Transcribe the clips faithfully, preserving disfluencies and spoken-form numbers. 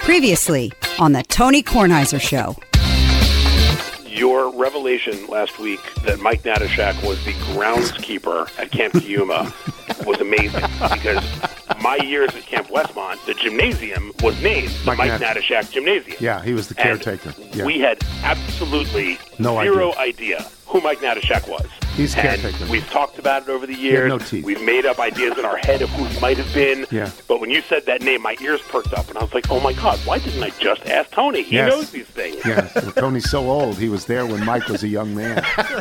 Previously on the Tony Kornheiser Show. Your revelation last week that Mike Natashak was the groundskeeper at Camp Yuma was amazing because my years at Camp Westmont, the gymnasium was named the Mike, Mike Nat- Natashak Gymnasium. Yeah, he was the caretaker. Yeah. We had absolutely no zero idea. idea who Mike Natashak was. He's and caretaker. We've talked about it over the years. No teeth. We've made up ideas in our head of who he might have been. Yeah. But when you said that name, my ears perked up, and I was like, oh, my God, why didn't I just ask Tony? He yes. knows these things. Yeah, well, Tony's so old. He was there when Mike was a young man.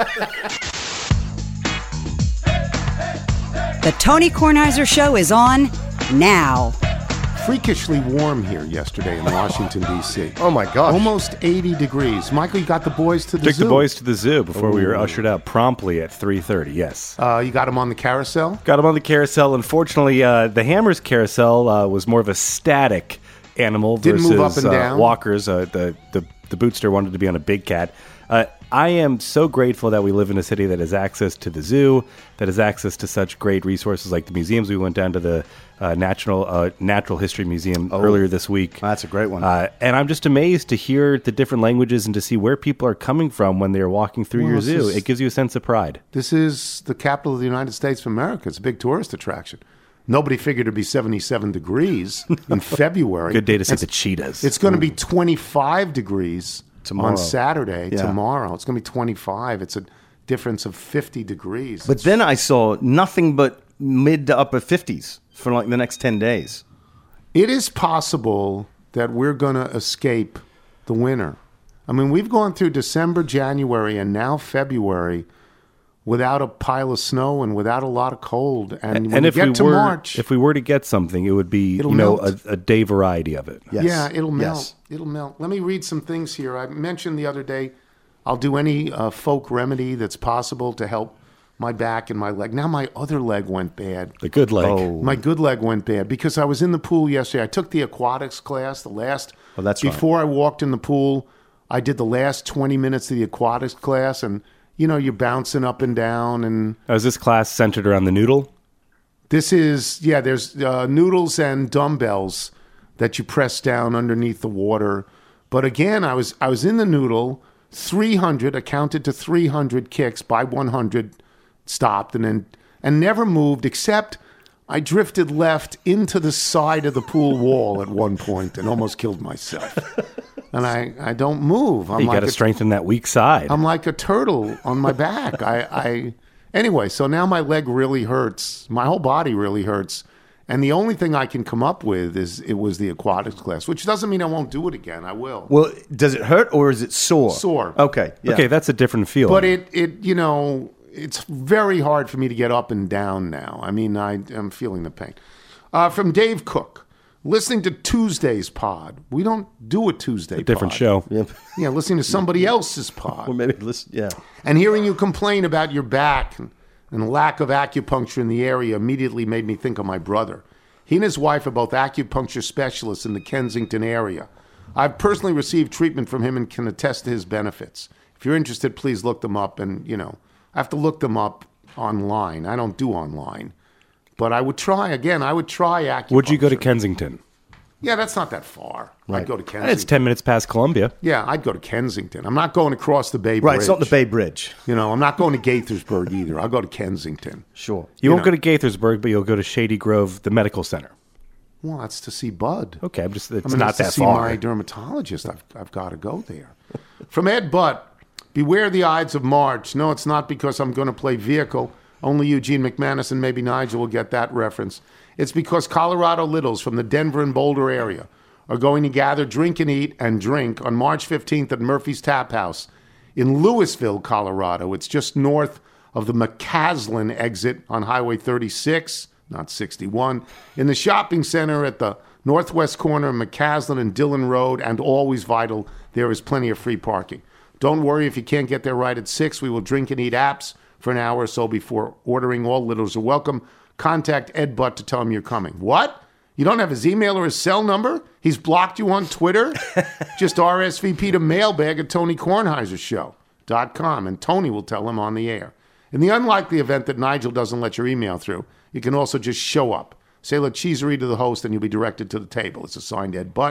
The Tony Kornheiser Show is on now. Freakishly warm here yesterday in Washington, D C Oh, my gosh. Almost eighty degrees. Michael, you got the boys to the Took zoo. the boys to the zoo before Ooh. we were ushered out promptly at three thirty, yes. Uh, you got them on the carousel? Got them on the carousel. Unfortunately, uh, the Hammers carousel uh, was more of a static animal Didn't versus move up and uh, down? walkers. Uh, the, the, the Bootster wanted to be on a big cat. Uh, I am so grateful that we live in a city that has access to the zoo, that has access to such great resources like the museums. We went down to the uh, Natural uh, Natural History Museum Oh, earlier this week. That's a great one. Uh, and I'm just amazed to hear the different languages and to see where people are coming from when they're walking through Well, your this zoo. is- It gives you a sense of pride. This is the capital of the United States of America. It's a big tourist attraction. Nobody figured it'd be seventy-seven degrees in February. Good day to see It's- the cheetahs. It's going to be twenty-five degrees Tomorrow. on Saturday. Yeah. Tomorrow. It's going to be twenty-five. It's a difference of fifty degrees. But then I saw nothing but mid to upper fifties for like the next ten days. It is possible that we're going to escape the winter. I mean, we've gone through December, January, and now February without a pile of snow and without a lot of cold. And when and you if get we to were March, if we were to get something, it would be It'll you know a, melt. a day variety of it. Yes. yeah, it'll melt. Yes. It'll melt. Let me read some things here. I mentioned the other day, I'll do any uh, folk remedy that's possible to help my back and my leg. Now my other leg went bad. The good leg. Oh. My good leg went bad because I was in the pool yesterday. I took the aquatics class, the last. Oh, that's right. Before I walked in the pool, I did the last twenty minutes of the aquatics class, and you know you're bouncing up and down, and Now, is this class centered around the noodle? this is yeah. There's uh, noodles and dumbbells that you press down underneath the water. But again, I was I was in the noodle, three hundred. I counted to three hundred kicks by one hundred. Stopped and then and never moved except I drifted left into the side of the pool wall at one point and almost killed myself. And I, I don't move. I'm You like got to a, strengthen that weak side. I'm like a turtle on my back. I, I anyway. So now my leg really hurts. My whole body really hurts. And the only thing I can come up with is it was the aquatics class, which doesn't mean I won't do it again. I will. Well, does it hurt or is it sore? Sore. Okay. Yeah. Okay, that's a different feeling. But it, it, you know, it's very hard for me to get up and down now. I mean, I am feeling the pain. Uh, from Dave Cook, listening to Tuesday's pod. We don't do a Tuesday a different pod. show. Yep. Yeah, listening to somebody else's pod. Or maybe listen. Yeah. And hearing you complain about your back and, and lack of acupuncture in the area immediately made me think of my brother. He and his wife are both acupuncture specialists in the Kensington area. I've personally received treatment from him and can attest to his benefits. If you're interested, please look them up. And, you know, I have to look them up online. I don't do online. But I would try, again, I would try acupuncture. Would you go to Kensington? Yeah, that's not that far. I'd go to Kensington. It's ten minutes past Columbia. Yeah, I'd go to Kensington. I'm not going across the Bay Bridge. Right. It's not the Bay Bridge. You know, I'm not going to Gaithersburg either. I'll go to Kensington. Sure. You, You won't know. go to Gaithersburg, but you'll go to Shady Grove, the medical center. Well, that's to see Bud. Okay, I'm just it's I mean, not it's to that see far. my dermatologist. I've, I've got to go there. From Ed Butt, beware the Ides of March. No, it's not because I'm going to play vehicle. Only Eugene McManus and maybe Nigel will get that reference. It's because Colorado Littles from the Denver and Boulder area are going to gather, drink and eat and drink on March fifteenth at Murphy's Tap House in Louisville, Colorado. It's just north of the McCaslin exit on Highway thirty-six, not sixty-one, in the shopping center at the northwest corner of McCaslin and Dillon Road, and always vital, there is plenty of free parking. Don't worry if you can't get there right at six. We will drink and eat apps for an hour or so before ordering. All littles are welcome. Contact Ed Butt to tell him you're coming. What? You don't have his email or his cell number? He's blocked you on Twitter? Just R S V P to mailbag at Tony Kornheiser Show dot com, and Tony will tell him on the air. In the unlikely event that Nigel doesn't let your email through, you can also just show up. Say La Cheeserie to the host, and you'll be directed to the table. It's assigned Ed Butt.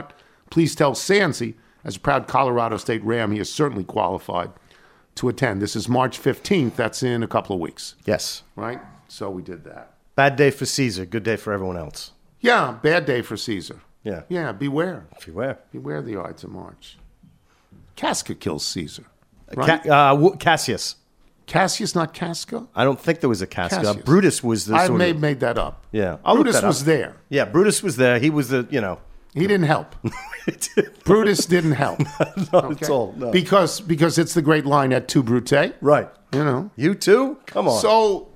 please tell Sansi, as a proud Colorado State Ram, he is certainly qualified to attend. This is March fifteenth. That's in a couple of weeks. Yes. Right? So we did that. Bad day for Caesar. Good day for everyone else. Yeah, bad day for Caesar. Yeah. Yeah, beware. Beware. Beware the Ides of March. Casca kills Caesar. Right? Ca- uh, Cassius. Cassius, not Casca? I don't think there was a Casca. Cassius. Brutus was the I sort made, of... made that up. Yeah. I'll look Brutus that was up. there. Yeah, Brutus was there. He was the, you know... He didn't help. Brutus didn't help. Not okay. at all. No. Because, because it's the great line at Tu Brute. Right. You know. You too? Come on. So,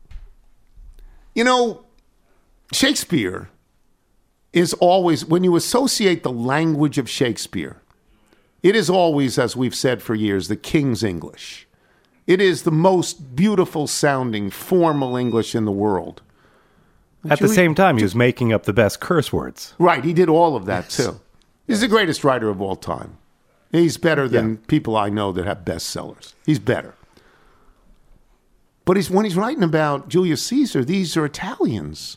you know, Shakespeare is always, when you associate the language of Shakespeare, it is always, as we've said for years, the King's English. It is the most beautiful sounding, formal English in the world. At the same time, he was making up the best curse words. Right, he did all of that too. He's the greatest writer of all time. He's better than Yeah. people I know that have bestsellers. He's better. But he's, when he's writing about Julius Caesar, these are Italians.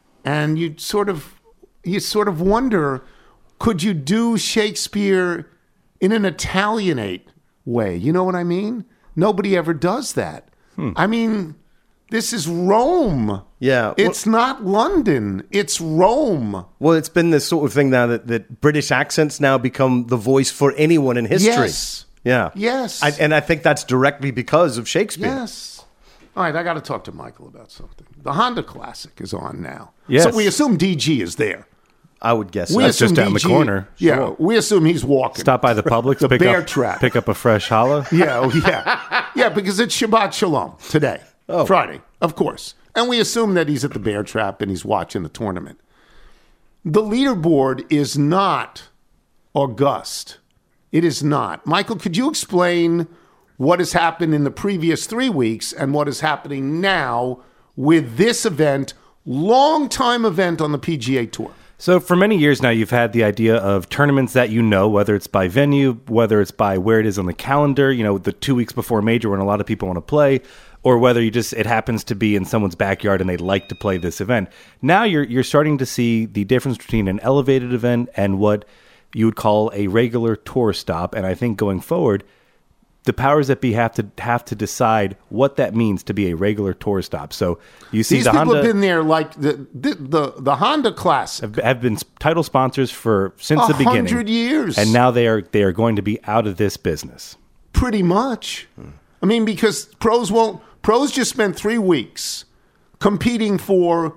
And you sort of you sort of wonder, could you do Shakespeare in an Italianate way? You know what I mean? Nobody ever does that. Hmm. I mean, this is Rome. Yeah. It's well, not London. It's Rome. Well, it's been this sort of thing now that, that British accents now become the voice for anyone in history. Yes. Yeah. Yes. I, and I think that's directly because of Shakespeare. Yes. All right, I got to talk to Michael about something. The Honda Classic is on now. Yes. So we assume D G is there. I would guess We so. That's just assume down the D G corner. Yeah, Sure. we assume he's walking. Stop by the Publix, The pick bear up, trap. pick up a fresh challah. Yeah, oh, yeah. Yeah, because it's Shabbat Shalom today, Oh. Friday, of course. And we assume that he's at the bear trap and he's watching the tournament. The leaderboard is not august. It is not. Michael, could you explain what has happened in the previous three weeks and what is happening now with this event, long-time event on the P G A Tour? So for many years now, you've had the idea of tournaments that you know, whether it's by venue, whether it's by where it is on the calendar, you know, the two weeks before major when a lot of people want to play, or whether you just it happens to be in someone's backyard and they like to play this event. Now you're you're starting to see the difference between an elevated event and what you would call a regular tour stop. And I think going forward, the powers that be have to have to decide what that means to be a regular tour stop. So you see These the people Honda have been there like the the, the, the Honda Classic. have, have been title sponsors for since A the beginning. hundred years. And now they are they are going to be out of this business. Pretty much. I mean, because pros won't. Pros just spent three weeks competing for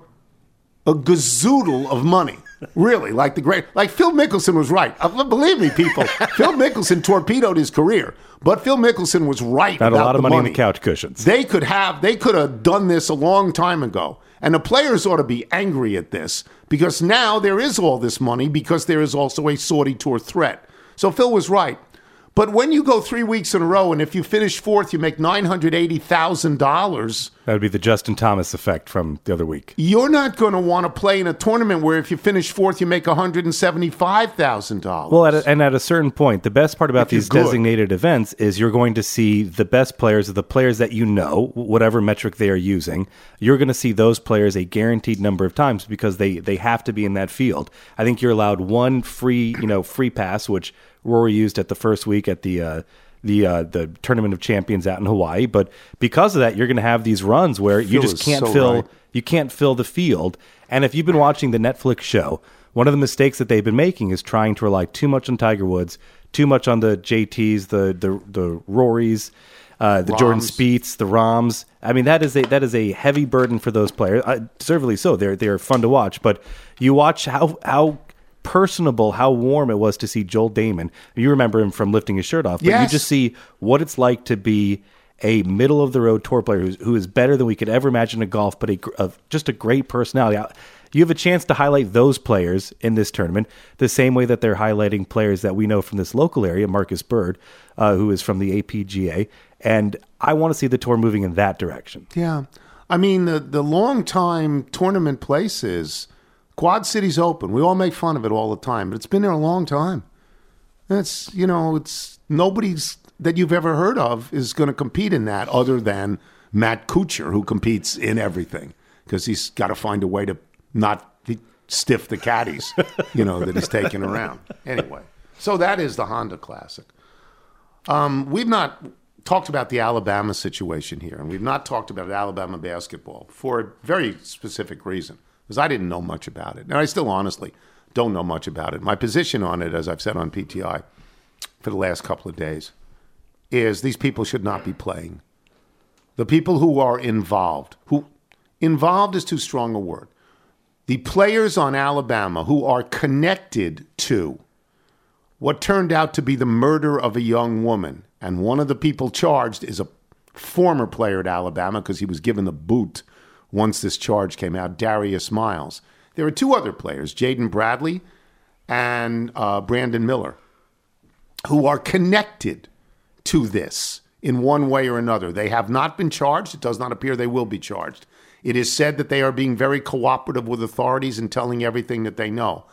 a gazoodle of money. Really, like the great, like Phil Mickelson was right. Uh, believe me, people, Phil Mickelson torpedoed his career, but Phil Mickelson was right Got a about lot of the money, money in the couch cushions. They could have, they could have done this a long time ago. And the players ought to be angry at this because now there is all this money because there is also a Saudi Tour threat. So Phil was right. But when you go three weeks in a row and if you finish fourth, you make nine hundred eighty thousand dollars. That would be the Justin Thomas effect from the other week. You're not going to want to play in a tournament where if you finish fourth, you make one hundred seventy-five thousand dollars. Well, at a, and at a certain point, the best part about If you're these good. designated events is you're going to see the best players, the players that you know, whatever metric they are using. You're going to see those players a guaranteed number of times because they, they have to be in that field. I think you're allowed one free, you know, free pass, which Rory used at the first week at the uh, the uh, the Tournament of Champions out in Hawaii. But because of that, you're going to have these runs where you Phil just is can't so fill right. you can't fill the field. And if you've been watching the Netflix show, one of the mistakes that they've been making is trying to rely too much on Tiger Woods, too much on the J Ts, the the the Rorys, uh, the Jordan Rahms. Spieths, the Rahms. I mean, that is a that is a heavy burden for those players. Uh, deservedly so. They're they're fun to watch, but you watch how how. personable, how warm it was to see Joel Damon. You remember him from lifting his shirt off, but Yes. you just see what it's like to be a middle of the road tour player who's, who is better than we could ever imagine in golf, but a, gr- of just a great personality. You have a chance to highlight those players in this tournament the same way that they're highlighting players that we know from this local area, Marcus Bird, uh, who is from the A P G A. And I want to see the tour moving in that direction. Yeah. I mean, the, the long-time tournament place is Quad Cities Open. We all make fun of it all the time, but it's been there a long time. It's, you know, it's nobody's that you've ever heard of is going to compete in that other than Matt Kuchar, who competes in everything because he's got to find a way to not, he, stiff the caddies, you know, that he's taking around. Anyway, so that is the Honda Classic. Um, we've not talked about the Alabama situation here, and we've not talked about Alabama basketball for a very specific reason, because I didn't know much about it. And I still honestly don't know much about it. My position on it, as I've said on P T I for the last couple of days, is these people should not be playing. The people who are involved, who involved is too strong a word. The players on Alabama who are connected to what turned out to be the murder of a young woman, and one of the people charged is a former player at Alabama because he was given the boot once this charge came out, Darius Miles. There are two other players, Jaden Bradley and uh, Brandon Miller, who are connected to this in one way or another. They have not been charged. It does not appear they will be charged. It is said that they are being very cooperative with authorities and telling everything that they know.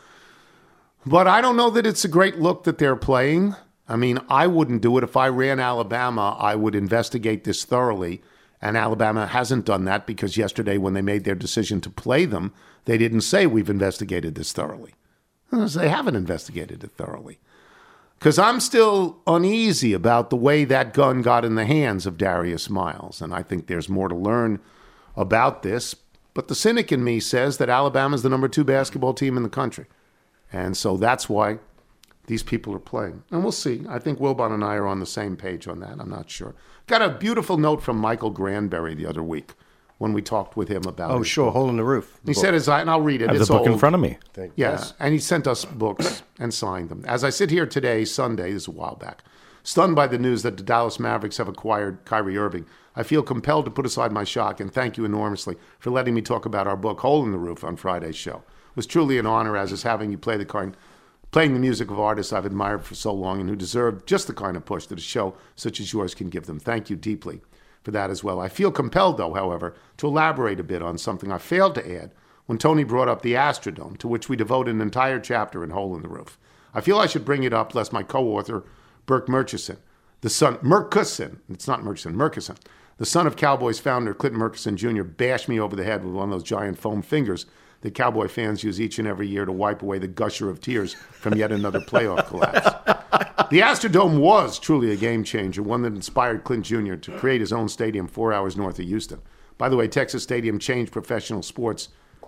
But I don't know that it's a great look that they're playing. I mean, I wouldn't do it. If I ran Alabama, I would investigate this thoroughly. And Alabama hasn't done that because yesterday when they made their decision to play them, they didn't say we've investigated this thoroughly. They haven't investigated it thoroughly. Because I'm still uneasy about the way that gun got in the hands of Darius Miles. And I think there's more to learn about this. But the cynic in me says that Alabama's the number two basketball team in the country. And so that's why these people are playing. And we'll see. I think Wilbon and I are on the same page on that. I'm not sure. Got a beautiful note from Michael Granberry the other week when we talked with him about it. Oh, sure. Hole in the Roof. He said, as I, and I'll read it. I have It's the book old. in front of me. Yeah, yes. And he sent us books and signed them. As I sit here today, Sunday, this is a while back, stunned by the news that the Dallas Mavericks have acquired Kyrie Irving, I feel compelled to put aside my shock and thank you enormously for letting me talk about our book, Hole in the Roof, on Friday's show. It was truly an honor, as is having you play the kind, playing the music of artists I've admired for so long and who deserve just the kind of push that a show such as yours can give them. Thank you deeply for that as well. I feel compelled, though, however, to elaborate a bit on something I failed to add when Tony brought up the Astrodome, to which we devoted an entire chapter in Hole in the Roof. I feel I should bring it up lest my co-author, Burke Murchison, the son, Murchison, it's not Murchison, Murchison, the son of Cowboys founder Clinton Murchison Junior, bash me over the head with one of those giant foam fingers that Cowboy fans use each and every year to wipe away the gusher of tears from yet another playoff collapse. The Astrodome was truly a game changer, one that inspired Clint Junior to create his own stadium four hours north of Houston. By the way, Texas Stadium changed professional sports,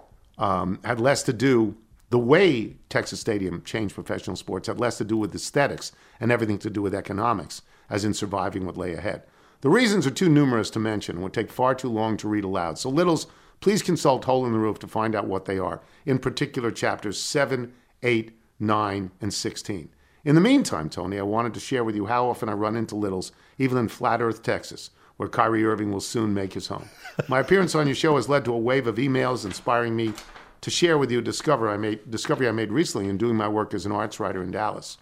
um, had less to do, the way Texas Stadium changed professional sports had less to do with aesthetics and everything to do with economics, as in surviving what lay ahead. The reasons are too numerous to mention and would take far too long to read aloud. So, Littles, please consult Hole in the Roof to find out what they are, in particular chapters seven, eight, nine, and sixteen. In the meantime, Tony, I wanted to share with you how often I run into Littles, even in Flat Earth, Texas, where Kyrie Irving will soon make his home. My appearance on your show has led to a wave of emails inspiring me to share with you a discovery I made, discovery I made recently in doing my work as an arts writer in Dallas.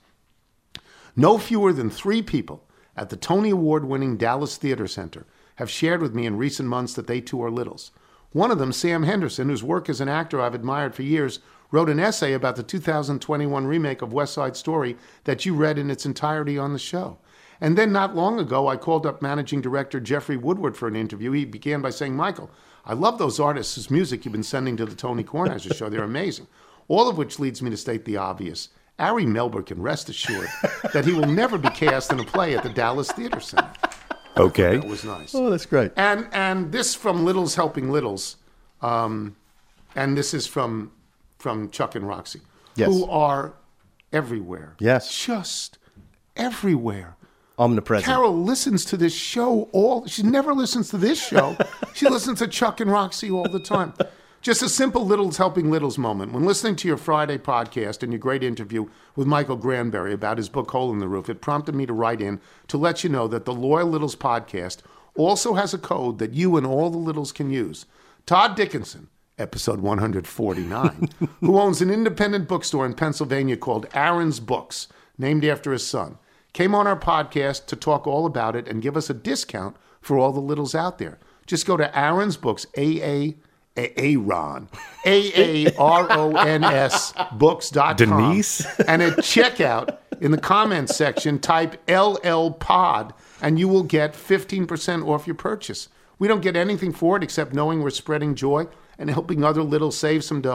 No fewer than three people at the Tony Award-winning Dallas Theater Center have shared with me in recent months that they too are Littles. One of them, Sam Henderson, whose work as an actor I've admired for years, wrote an essay about the two thousand twenty-one remake of West Side Story that you read in its entirety on the show. And then not long ago, I called up managing director Jeffrey Woodward for an interview. He began by saying, Michael, I love those artists whose music you've been sending to the Tony Kornheiser show. They're amazing. All of which leads me to state the obvious. Ari Melber can rest assured that he will never be cast in a play at the Dallas Theater Center. Okay. That was nice. Oh, that's great. And and this from Littles Helping Littles, um, and this is from from Chuck and Roxy, Yes. who are everywhere. Yes. Just everywhere. Omnipresent. Carol listens to this show all, she never listens to this show. She listens to Chuck and Roxy all the time. Just a simple Littles Helping Littles moment. When listening to your Friday podcast and your great interview with Michael Granberry about his book, Hole in the Roof, it prompted me to write in to let you know that the Loyal Littles podcast also has a code that you and all the Littles can use. Todd Dickinson, episode one forty-nine, who owns an independent bookstore in Pennsylvania called Aaron's Books, named after his son, came on our podcast to talk all about it and give us a discount for all the Littles out there. Just go to Aaron's Books, A A Aaron, A A R O N S books dot com. Denise? And at checkout, in the comments section, type L L Pod, and you will get fifteen percent off your purchase. We don't get anything for it except knowing we're spreading joy and helping other Littles save some dough.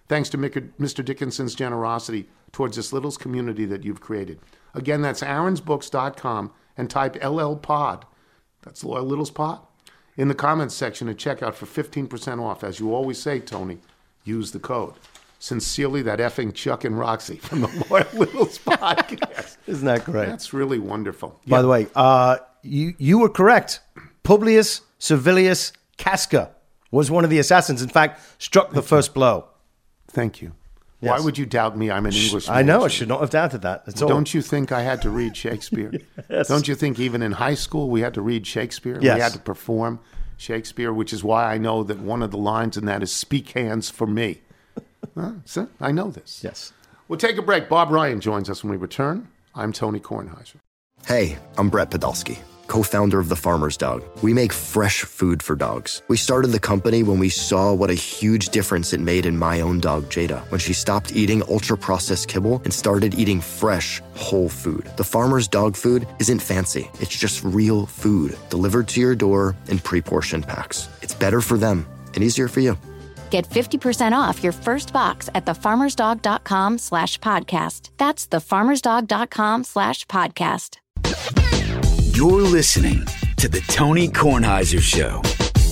thanks to Mister Dickinson's generosity towards this little community that you've created. Again, that's aarons books dot com and type L L Pod, that's Loyal Littles Pod, in the comments section at checkout for fifteen percent off. As you always say, Tony, use the code. Sincerely, that effing Chuck and Roxy from the Loyal Littles Podcast. Isn't that great? That's really wonderful. By Yeah. the way, uh, you, you were correct. Publius Servilius Casca was one of the assassins. In fact, struck the first blow. Thank you. Yes. Why would you doubt me? I'm an English I know. I major. should not have doubted that. That's all. Don't you think I had to read Shakespeare? Yes. Don't you think even in high school we had to read Shakespeare? Yes. We had to perform Shakespeare, which is why I know that one of the lines in that is "Speak hands for me." Huh? So I know this. Yes. We'll take a break. Bob Ryan joins us when we return. I'm Tony Kornheiser. Hey, I'm Brett Podolsky, co-founder of The Farmer's Dog. We make fresh food for dogs. We started the company when we saw what a huge difference it made in my own dog, Jada, when she stopped eating ultra-processed kibble and started eating fresh, whole food. The Farmer's Dog food isn't fancy. It's just real food delivered to your door in pre-portioned packs. It's better for them and easier for you. Get fifty percent off your first box at thefarmersdog.com slash podcast. That's thefarmersdog.com slash podcast. You're listening to The Tony Kornheiser Show.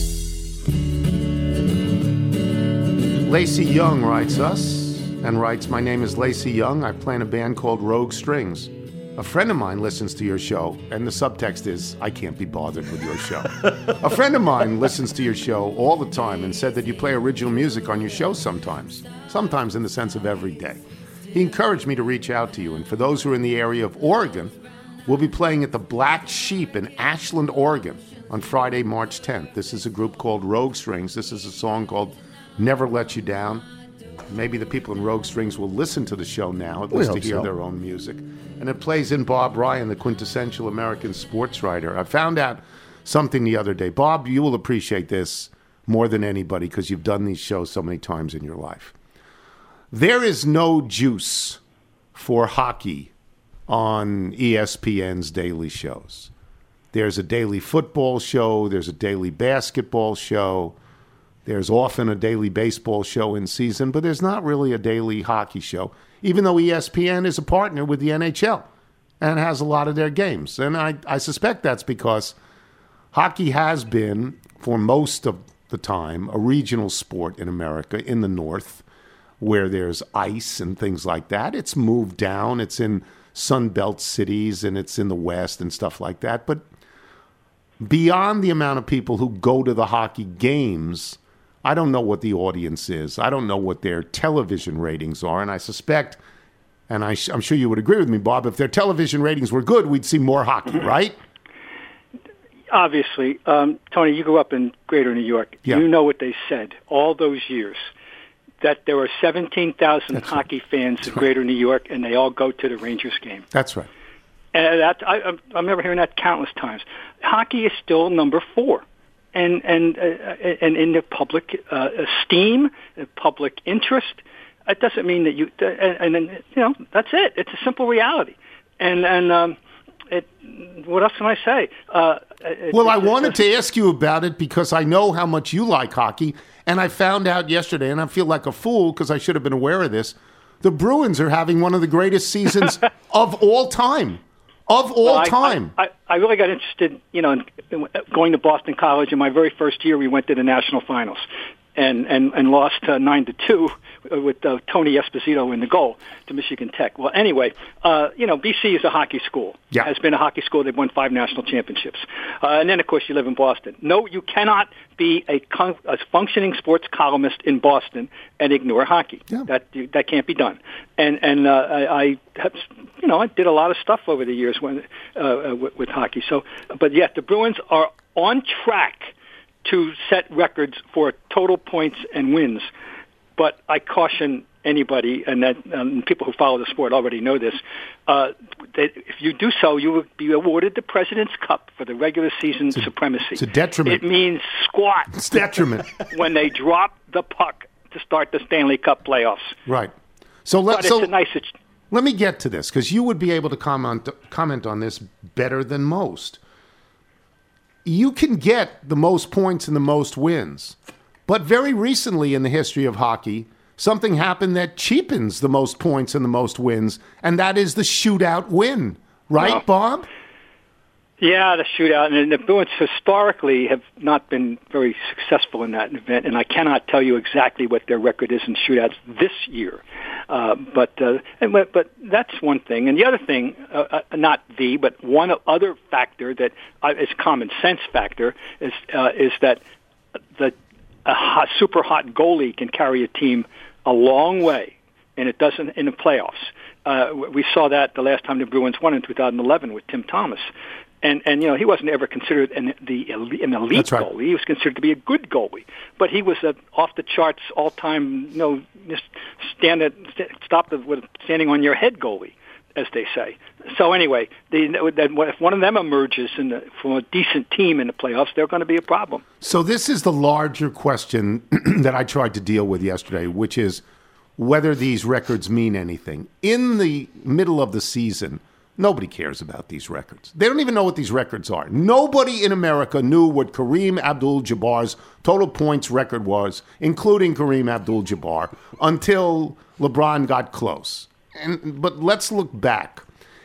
Lacey Young writes us and writes, my name is Lacey Young. I play in a band called Rogue Strings. A friend of mine listens to your show, and the subtext is, I can't be bothered with your show. A friend of mine listens to your show all the time and said that you play original music on your show sometimes, sometimes in the sense of every day. He encouraged me to reach out to you, and for those who are in the area of Oregon, we'll be playing at the Black Sheep in Ashland, Oregon on Friday, March tenth. This is a group called Rogue Strings. This is a song called Never Let You Down. Maybe the people in Rogue Strings will listen to the show now, at We least to hope hear so. their own music. And it plays in Bob Ryan, the quintessential American sports writer. I found out something the other day. Bob, you will appreciate this more than anybody because you've done these shows so many times in your life. There is no juice for hockey on E S P N's daily shows. There's a daily football show. There's a daily basketball show. There's often a daily baseball show in season, but there's not really a daily hockey show, even though E S P N is a partner with the N H L and has a lot of their games. And I, I suspect that's because hockey has been, for most of the time, a regional sport in America, in the North, where there's ice and things like that. It's moved down. It's in Sun Belt cities, and it's in the West and stuff like that. But beyond the amount of people who go to the hockey games, I don't know what the audience is. I don't know what their television ratings are. And I suspect, and I sh- I'm sure you would agree with me, Bob, if their television ratings were good, we'd see more hockey, right? Obviously. Um, Tony, you grew up in Greater New York. Yeah. You know what they said all those years, that there were seventeen thousand That's hockey right. fans That's in right. Greater New York, and they all go to the Rangers game. That's right. And that, I, I I remember hearing that countless times. Hockey is still number four, and and uh, and in the public uh, esteem, the public interest. It doesn't mean that you. And then you know that's it. It's a simple reality. And and um, it. What else can I say? Uh, it, Well, it, I it, wanted to ask you about it because I know how much you like hockey, and I found out yesterday, and I feel like a fool because I should have been aware of this. The Bruins are having one of the greatest seasons of all time. Of all Well, I, time. I, I, I really got interested, you know, in, in going to Boston College. In my very first year, we went to the national finals, and and, and lost uh, nine to two with uh, Tony Esposito in the goal to Michigan Tech. Well, anyway, uh, you know, B C is a hockey school. Yeah. Has been a hockey school. They've won five national championships, uh, and then of course you live in Boston. No, you cannot be a, con- a functioning sports columnist in Boston and ignore hockey. Yeah. That that can't be done. And and uh, I, I have, you know, I did a lot of stuff over the years when uh, with, with hockey. So, but yet the Bruins are on track to set records for total points and wins. But I caution anybody, and that um, people who follow the sport already know this, uh, that if you do so, you will be awarded the President's Cup for the regular season a- supremacy. it's a detriment. It means squat It's detriment. when they drop the puck to start the Stanley Cup playoffs. Right. So let But so it's a nice... It's, let me get to this because you would be able to comment comment on this better than most. You can get the most points and the most wins, but very recently in the history of hockey, something happened that cheapens the most points and the most wins, and that is the shootout win. Right, well, Bob? Yeah, the shootout. And the Bruins historically have not been very successful in that event, and I cannot tell you exactly what their record is in shootouts this year. Uh, but, uh, and, but but that's one thing. And the other thing, uh, uh, not the, but one other factor that uh, is common sense factor is uh, is that the a hot, super hot goalie can carry a team a long way, and it doesn't in the playoffs. Uh, we saw that the last time the Bruins won in two thousand eleven with Tim Thomas. And, and you know, he wasn't ever considered an, the, an elite That's right. goalie. He was considered to be a good goalie. But he was a off-the-charts, all-time, you know, just stand at, stop the, with standing on your head goalie, as they say. So anyway, the, if one of them emerges in the, from a decent team in the playoffs, they're going to be a problem. So this is the larger question that I tried to deal with yesterday, which is whether these records mean anything. In the middle of the season, nobody cares about these records. They don't even know what these records are. Nobody in America knew what Kareem Abdul-Jabbar's total points record was, including Kareem Abdul-Jabbar, until LeBron got close. And, but let's look back.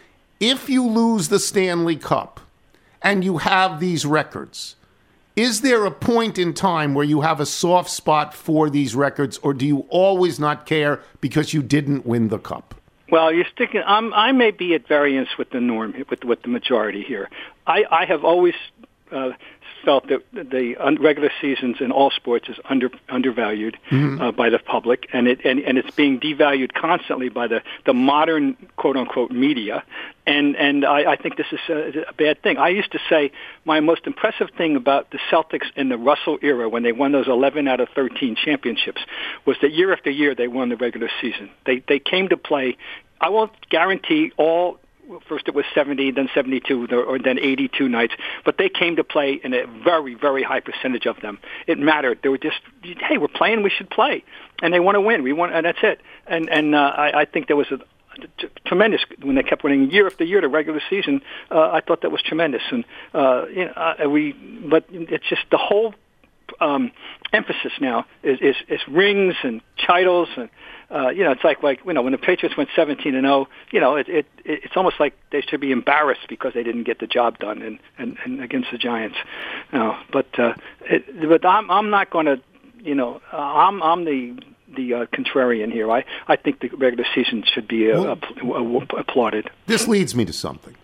If you lose the Stanley Cup and you have these records, is there a point in time where you have a soft spot for these records, or do you always not care because you didn't win the cup? Well, you're sticking. I'm, I may be at variance with the norm, with with the majority here. I, I have always uh, felt that the regular seasons in all sports is under undervalued mm-hmm. uh, by the public, and it and, and it's being devalued constantly by the, the modern quote unquote media. And and I, I think this is a, a bad thing. I used to say my most impressive thing about the Celtics in the Russell era, when they won those eleven out of thirteen championships, was that year after year they won the regular season. They they came to play. I won't guarantee all. First it was seventy, then seventy-two, or then eighty-two nights. But they came to play in a very, very high percentage of them. It mattered. They were just, hey, we're playing, we should play. And they want to win. We want, and that's it. And and uh, I, I think there was a t- tremendous, when they kept winning year after year the regular season, uh, I thought that was tremendous. And, uh, you know, uh, we, but it's just the whole um, emphasis now is, is, is rings and titles and, Uh, you know, it's like, like you know, when the Patriots went seventeen and oh, you know, it, it it's almost like they should be embarrassed because they didn't get the job done and, and, and against the Giants. You know, but uh, it, but I'm I'm not going to, you know, uh, I'm I'm the the uh, contrarian here. I, I think the regular season should be uh, well, applauded. This leads me to something.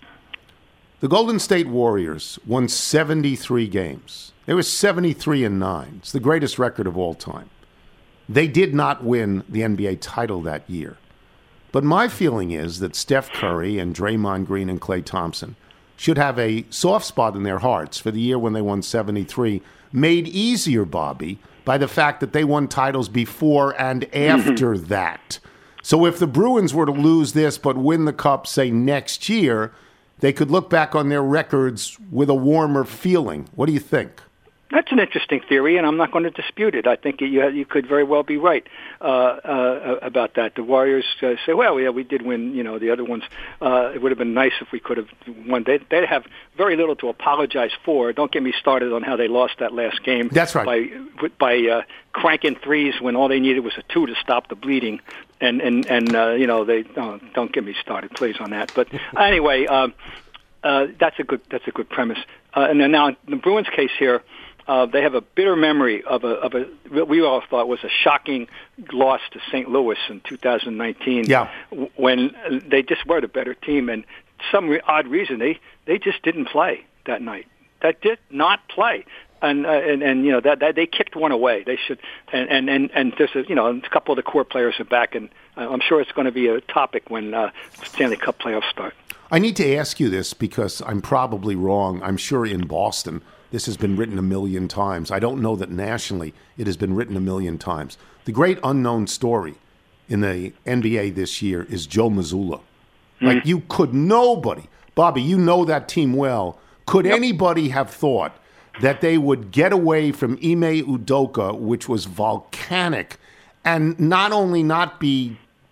The Golden State Warriors won seventy-three games. They were seventy-three and nine. It's the greatest record of all time. They did not win the N B A title that year. But my feeling is that Steph Curry and Draymond Green and Klay Thompson should have a soft spot in their hearts for the year when they won seventy-three, made easier, Bobby, by the fact that they won titles before and after mm-hmm. that. So if the Bruins were to lose this but win the Cup, say, next year, they could look back on their records with a warmer feeling. What do you think? That's an interesting theory, and I'm not going to dispute it. I think you you could very well be right uh, uh, about that. The Warriors uh, say, well, yeah, we did win, you know, the other ones. Uh, it would have been nice if we could have won. They, they'd have very little to apologize for. Don't get me started on how they lost that last game. That's right. By, by uh, cranking threes when all they needed was a two to stop the bleeding. And, and, and uh, you know, they oh, don't get me started, please, on that. But anyway, uh, uh, that's a good that's a good premise. Uh, and then now in the Bruins case here, Uh, they have a bitter memory of a, of a what we all thought was a shocking loss to Saint Louis in two thousand nineteen. Yeah. When they just were the better team, and some re- odd reason they, they just didn't play that night. That did not play, and uh, and, and you know that, that they kicked one away. They should, and and and, and there's a, you know a couple of the core players are back, and uh, I'm sure it's going to be a topic when uh, Stanley Cup playoffs start. I need to ask you this because I'm probably wrong. I'm sure in Boston this has been written a million times. I don't know that nationally it has been written a million times. The great unknown story in the N B A this year is Joe Mazzulla. Mm-hmm. Like you could nobody, Bobby, you know that team well. Could yep. anybody have thought that they would get away from Ime Udoka, which was volcanic, and not only not be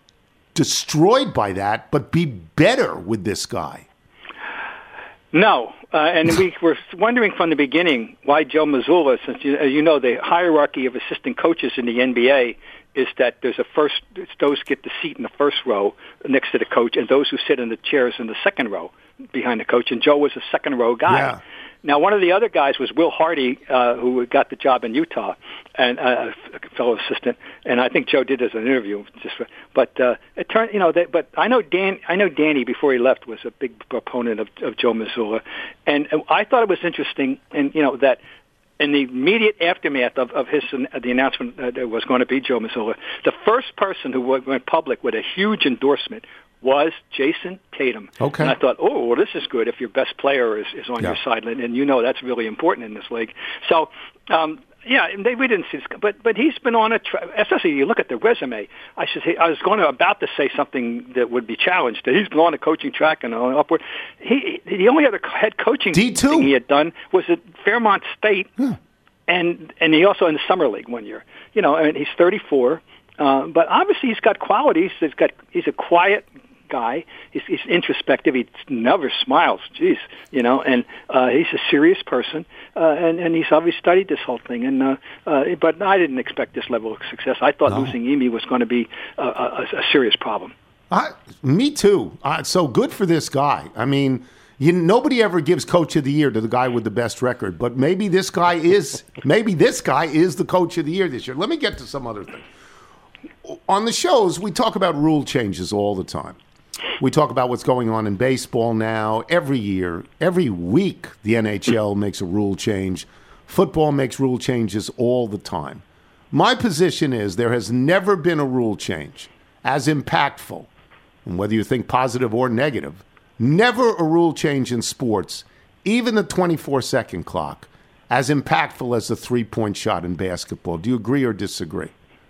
destroyed by that, but be better with this guy? No. Uh, and we were wondering from the beginning why Joe Mazzulla, since you, as you know, the hierarchy of assistant coaches in the N B A is that there's a first, those get the seat in the first row next to the coach, and those who sit in the chairs in the second row behind the coach. And Joe was a second row guy. Yeah. Now, one of the other guys was Will Hardy, uh, who got the job in Utah, and uh, a fellow assistant. And I think Joe did as an interview. Just, for, but uh, it turned, you know, they, but I know Dan, I know Danny before he left was a big proponent of, of Joe Mazzulla, and I thought it was interesting, and you know that. In the immediate aftermath of, of his uh, the announcement that there was going to be Joe Mazzulla, the first person who went public with a huge endorsement was Jason Tatum. Okay. And I thought, oh, well, this is good if your best player is, is on yeah. your sideline, and you know that's really important in this league. So, um, yeah, they, we didn't see this, but but he's been on a tra- especially you look at the resume. I should say I was going to about to say something that would be challenged. That he's been on a coaching track and on upward. He the only other head coaching D two. thing he had done was at Fairmont State, yeah. and and he also in the summer league one year. You know, and he's thirty-four, uh, but obviously he's got qualities. He's got he's a quiet guy. He's, he's introspective. He never smiles. Jeez, you know, and uh, he's a serious person, uh, and and he's obviously studied this whole thing. And uh, uh, but I didn't expect this level of success. I thought no. losing Emi was going to be a, a, a serious problem. I, me too. Uh, so good for this guy. I mean, you, nobody ever gives Coach of the Year to the guy with the best record, but maybe this guy is. Maybe this guy is the Coach of the Year this year. Let me get to some other thing. On the shows, we talk about rule changes all the time. We talk about what's going on in baseball now. Every year, every week, the N H L makes a rule change. Football makes rule changes all the time. My position is there has never been a rule change as impactful, and whether you think positive or negative, never a rule change in sports, even the twenty-four second clock, as impactful as the three-point shot in basketball. Do you agree or disagree?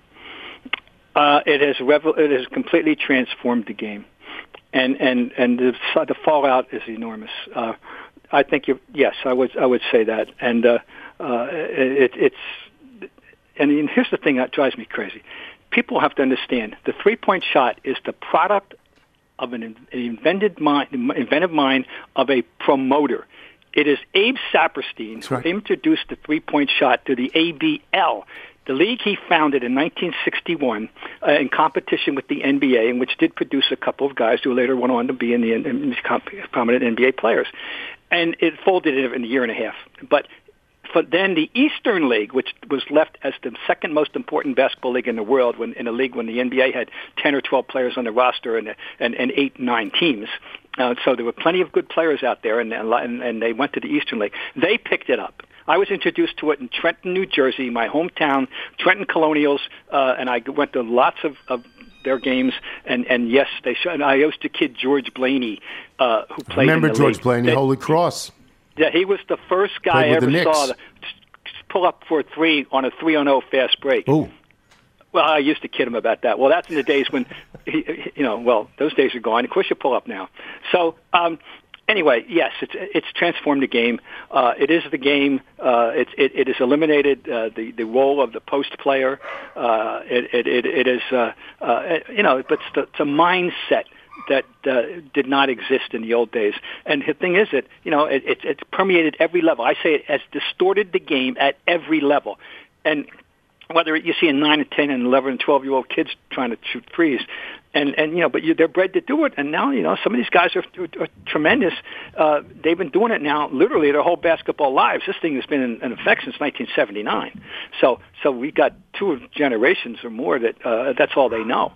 Uh, it has revel- it has completely transformed the game. And and and the, the fallout is enormous. Uh, I think you yes, I would I would say that. And uh, uh, it, it's and here's the thing that drives me crazy. People have to understand the three point shot is the product of an, an invented mind, inventive mind of a promoter. It is Abe Saperstein who right. introduced the three point shot to the A B L. The league he founded in nineteen sixty-one uh, in competition with the N B A, and which did produce a couple of guys who later went on to be in the in, in prominent N B A players. And it folded in a year and a half. But for then the Eastern League, which was left as the second most important basketball league in the world, when in a league when the N B A had ten or twelve players on the roster and and, and eight, nine teams. Uh, so there were plenty of good players out there, and, and and they went to the Eastern League. They picked it up. I was introduced to it in Trenton, New Jersey, my hometown, Trenton Colonials, uh, and I went to lots of, of their games. And, and yes, they should. And I used to kid George Blaney, uh, who played. Remember in the George league. Blaney, they, Holy Cross. Yeah, he was the first guy I ever saw to pull up for a three on a three on zero fast break. Ooh. Well, I used to kid him about that. Well, that's in the days when, he, you know, well, those days are gone. Of course, you pull up now. So. Um, Anyway, yes, it's it's transformed the game. Uh, it is the game. Uh, it, it it has eliminated uh, the the role of the post player. Uh, it it it, it is uh, uh, you know, but it's, the, it's a mindset that uh, did not exist in the old days. And the thing is that you know it, it it's permeated every level. I say it has distorted the game at every level, and whether you see a nine and ten and eleven and twelve year old kids trying to shoot threes. And, and you know, but you, they're bred to do it. And now, you know, some of these guys are, are, are tremendous. Uh, they've been doing it now literally their whole basketball lives. This thing has been in, in effect since nineteen seventy-nine. So so we got two generations or more that uh, that's all they know.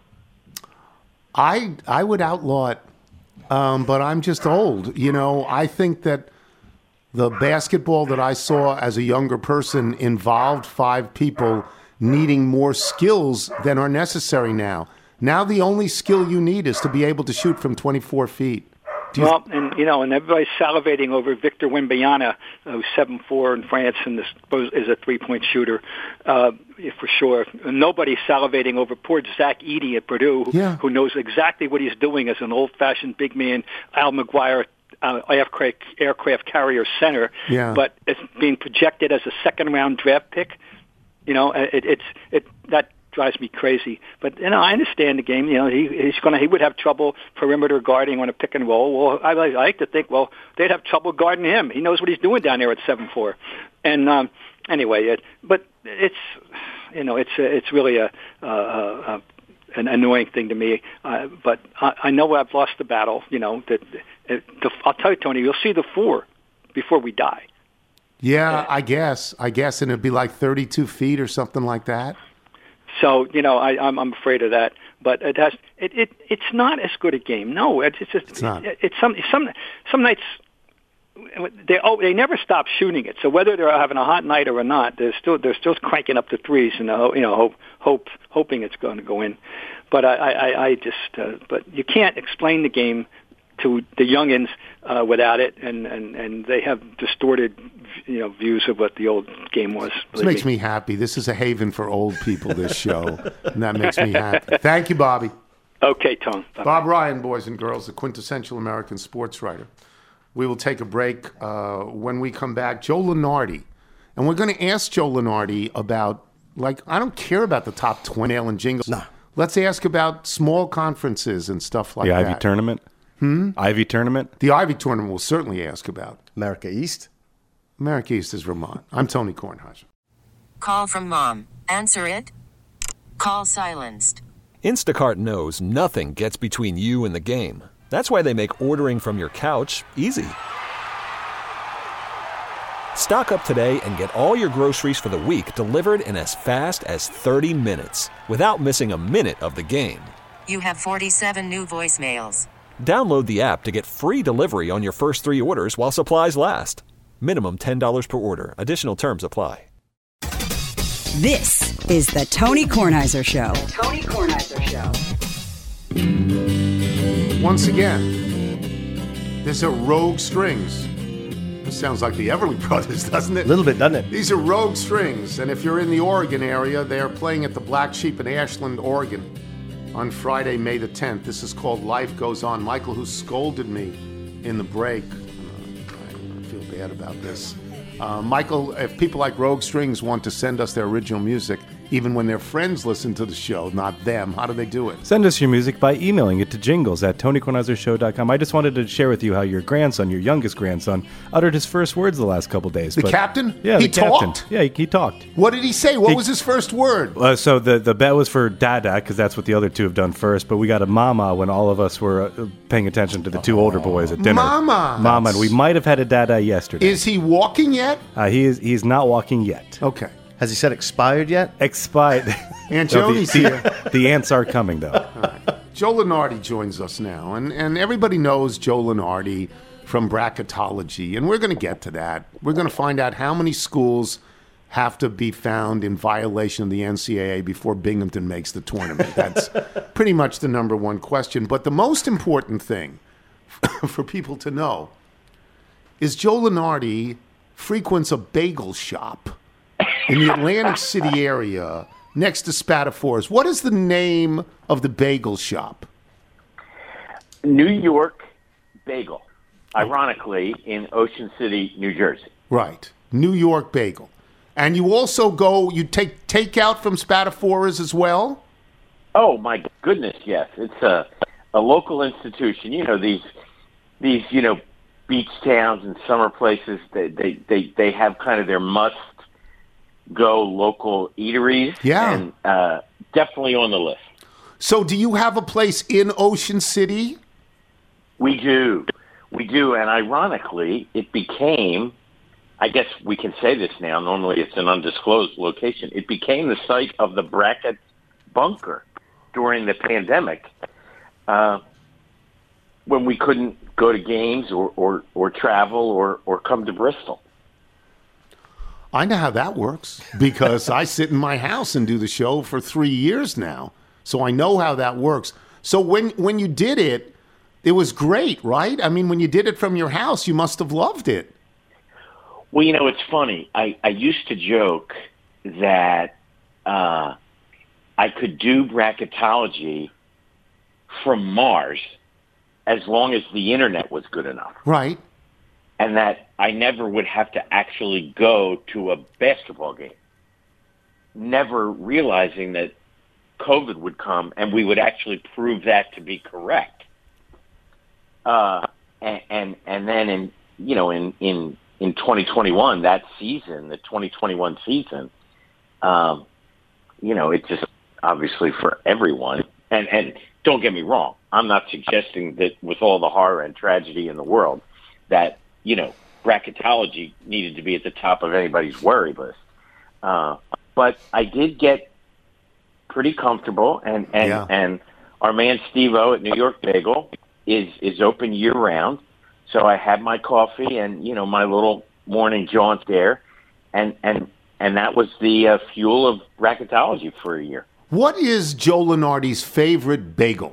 I I would outlaw it, um, but I'm just old. You know, I think that the basketball that I saw as a younger person involved five people needing more skills than are necessary now. Now the only skill you need is to be able to shoot from twenty-four feet. You well, and you know, and everybody's salivating over Victor Wembanyama, who's seven foot four in France and is, is a three-point shooter, uh, for sure. Nobody's salivating over poor Zach Edey at Purdue, who, yeah. who knows exactly what he's doing as an old-fashioned big man, Al McGuire, uh, aircraft, aircraft carrier center. Yeah. But it's being projected as a second-round draft pick. You know, it, it's it that. drives me crazy, but you know I understand the game. You know he he's gonna he would have trouble perimeter guarding on a pick and roll. Well, I, I like to think well they'd have trouble guarding him. He knows what he's doing down there at seven foot four. And um, anyway, it, but it's you know, it's it's really a, a, a an annoying thing to me. Uh, but I, I know I've lost the battle. You know that. It, the, I'll tell you, Tony. You'll see the four before we die. Yeah, I guess. I guess, and it'd be like thirty-two feet or something like that. So you know, I, I'm I'm afraid of that. But it has it, it it's not as good a game. No, it's, it's just It's not. It, it's some some some nights they oh they never stop shooting it. So whether they're having a hot night or not, they're still they're still cranking up the threes and uh, you know hope hope hoping it's going to go in. But I I, I just uh, but you can't explain the game to the youngins uh, without it, and, and, and they have distorted, you know, views of what the old game was. This makes me happy. This is a haven for old people, this show, and that makes me happy. Thank you, Bobby. Okay, Tom. Bye-bye. Bob Ryan, boys and girls, the quintessential American sports writer. We will take a break. Uh, when we come back, Joe Lunardi, and we're going to ask Joe Lunardi about, like, I don't care about the top twenty and jingles. No. Let's ask about small conferences and stuff like the that. Ivy tournament? Hmm? Ivy tournament? The Ivy tournament we'll certainly ask about. America East? America East is Vermont. I'm Tony Kornheiser. Call from mom. Answer it. Call silenced. Instacart knows nothing gets between you and the game. That's why they make ordering from your couch easy. Stock up today and get all your groceries for the week delivered in as fast as thirty minutes without missing a minute of the game. You have forty-seven new voicemails. Download the app to get free delivery on your first three orders while supplies last. Minimum ten dollars per order. Additional terms apply. This is the Tony Kornheiser Show. Tony Kornheiser Show. Once again, there's a Rogue Strings. This sounds like the Everly Brothers, doesn't it? A little bit, doesn't it? These are Rogue Strings, and if you're in the Oregon area, they are playing at the Black Sheep in Ashland, Oregon, on Friday, May the tenth. This is called Life Goes On. Michael, who scolded me in the break, uh, I feel bad about this. Uh, Michael, if people like Rogue Strings want to send us their original music, even when their friends listen to the show, not them, how do they do it? Send us your music by emailing it to jingles at tony kornheiser show dot com. I just wanted to share with you how your grandson, your youngest grandson, uttered his first words the last couple days. The but, captain? Yeah, he the captain. talked? Yeah, he, he talked. What did he say? What he, was his first word? Uh, so the, the bet was for Dada, because that's what the other two have done first, but we got a Mama when all of us were uh, paying attention to the two oh, older boys at dinner. Mama! Mama, and we might have had a Dada yesterday. Is he walking yet? Uh, he is. He's not walking yet. Okay. Has he said expired yet? Expired. Aunt no, Joni's the, here. The, the ants are coming, though. All right. Joe Lunardi joins us now, and, and everybody knows Joe Lunardi from bracketology, and we're going to get to that. We're going to find out how many schools have to be found in violation of the N C double A before Binghamton makes the tournament. That's pretty much the number one question. But the most important thing for people to know is Joe Lunardi frequents a bagel shop in the Atlantic City area next to Spatafours. What is the name of the bagel shop? New York Bagel, ironically, in Ocean City, New Jersey. Right. New York Bagel. And you also go, you take takeout from Spatafours as well? Oh, my goodness, yes. It's a, a local institution. You know, these, these you know, beach towns and summer places, they, they, they, they have kind of their must go local eateries. Yeah. And uh, definitely on the list. So do you have a place in Ocean City? We do. We do. And ironically, it became, I guess we can say this now, normally it's an undisclosed location, it became the site of the Bracket Bunker during the pandemic uh, when we couldn't go to games or, or, or travel or, or come to Bristol. I know how that works because I sit in my house and do the show for three years now. So I know how that works. So when when you did it, it was great, right? I mean, when you did it from your house, you must have loved it. Well, you know, it's funny. I, I used to joke that uh, I could do bracketology from Mars as long as the internet was good enough. Right. And that I never would have to actually go to a basketball game, never realizing that COVID would come and we would actually prove that to be correct. Uh, and, and and then in you know in, in, in twenty twenty-one, that season, the twenty twenty-one season, um, you know, it's just obviously for everyone. And, and don't get me wrong, I'm not suggesting that with all the horror and tragedy in the world that, you know, bracketology needed to be at the top of anybody's worry list. Uh, but I did get pretty comfortable, and, and, Yeah. and our man Steve-O at New York Bagel is, is open year-round. So I had my coffee and, you know, my little morning jaunt there, and, and, and that was the uh, fuel of bracketology for a year. What is Joe Lunardi's favorite bagel?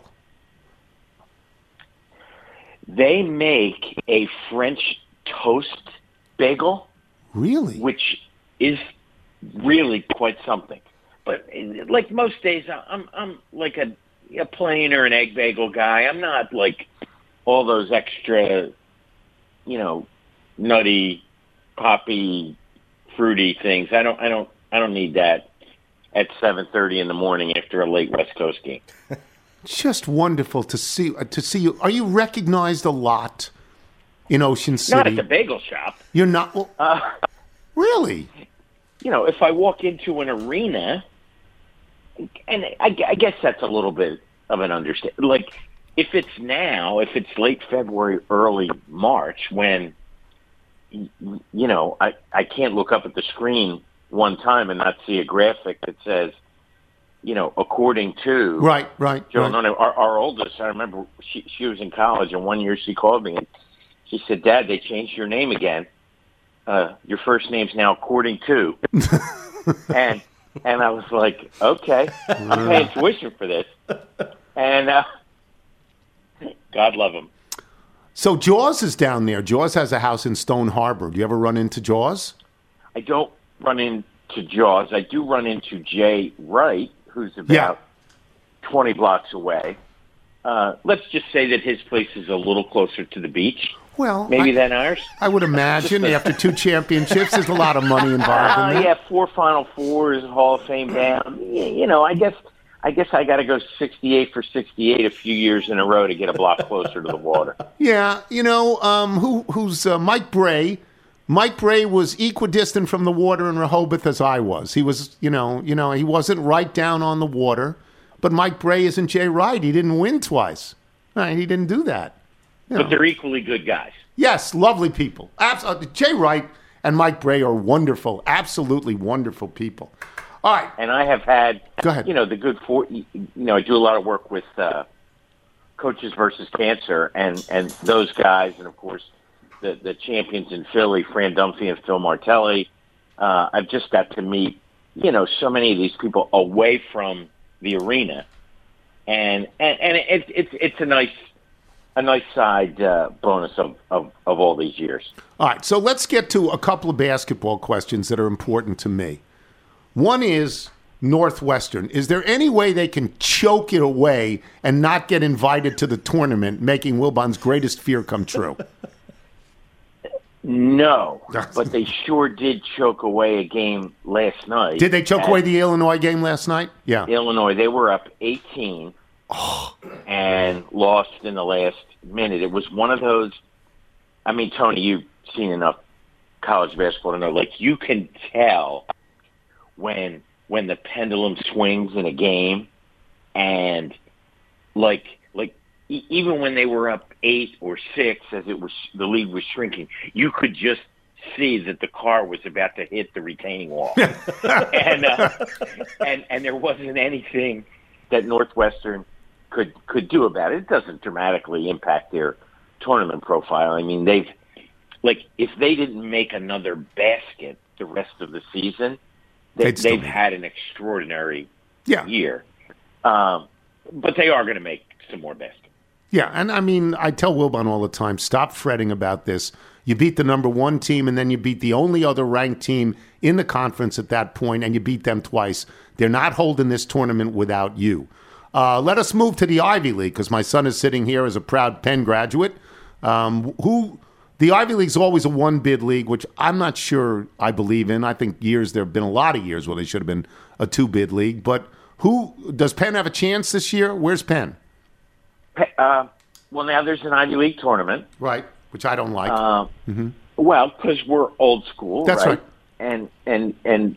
They make a French toast bagel. Really? Which is really quite something. But like most days, I'm I'm like a, a plain or an egg bagel guy. I'm not like all those extra, you know, nutty, poppy, fruity things. I don't I don't I don't need that at seven thirty in the morning after a late West Coast game. Just wonderful to see to see you. Are you recognized a lot in Ocean City? Not at the bagel shop. You're not. Well, Uh, really? You know, if I walk into an arena, and I, I guess that's a little bit of an understatement. Like, if it's now, if it's late February, early March, when, you know, I, I can't look up at the screen one time and not see a graphic that says, you know, according to Right, right. Joe right. Lunardi, our, our oldest, I remember she, she was in college, and one year she called me and she said, "Dad, they changed your name again. Uh, your first name's now according to." and and I was like, okay, I'm paying tuition for this. And uh, God love him. So Jaws is down there. Jaws has a house in Stone Harbor. Do you ever run into Jaws? I don't run into Jaws. I do run into Jay Wright, who's about twenty blocks away. Uh, let's just say that his place is a little closer to the beach. Well, maybe I, than ours. I would imagine after two championships, there's a lot of money involved Uh, in that. yeah, four Final Fours, Hall of Fame down. Yeah, you know, I guess I guess I got to go sixty-eight for sixty-eight a few years in a row to get a block closer to the water. Yeah, you know, um, who who's uh, Mike Bray? Mike Bray was equidistant from the water in Rehoboth as I was. He was, you know, you know, he wasn't right down on the water. But Mike Bray isn't Jay Wright. He didn't win twice. Right, he didn't do that. You But know. they're equally good guys. Yes, lovely people. Absolutely. Jay Wright and Mike Bray are wonderful, absolutely wonderful people. All right. And I have had, Go ahead. you know, the good for, you know, I do a lot of work with uh, Coaches versus Cancer, and, and those guys, and of course, the, the champions in Philly, Fran Dunphy and Phil Martelli. Uh, I've just got to meet, you know, so many of these people away from the arena, and and, and it, it's it's a nice a nice side uh, bonus of, of, of all these years. All right, so let's get to a couple of basketball questions that are important to me. One is Northwestern. Is there any way they can choke it away and not get invited to the tournament, making Wilbon's greatest fear come true? No, but they sure did choke away a game last night. Did they choke at away the Illinois game last night? Yeah. Illinois. They were up eighteen and lost in the last minute. It was one of those, I mean, Tony, you've seen enough college basketball to know, like, you can tell when when the pendulum swings in a game, and like like e- even when they were up eight or six, as it was the lead was shrinking, you could just see that the car was about to hit the retaining wall, and uh, and and there wasn't anything that Northwestern could could do about it. It doesn't dramatically impact their tournament profile. I mean, they've like if they didn't make another basket the rest of the season, they, They'd still they've be. had an extraordinary Yeah. year. Um, but they are going to make some more baskets. Yeah, and I mean, I tell Wilbon all the time, stop fretting about this. You beat the number one team, and then you beat the only other ranked team in the conference at that point, and you beat them twice. They're not holding this tournament without you. Uh, let us move to the Ivy League, because my son is sitting here as a proud Penn graduate. Um, who the Ivy League's always a one-bid league, which I'm not sure I believe in. I think years there have been a lot of years where they should have been a two-bid league. But who does Penn have a chance this year? Where's Penn? Uh, well, now there's an Ivy League tournament. Right, which I don't like. Uh, mm-hmm. Well, because we're old school, That's right. And and and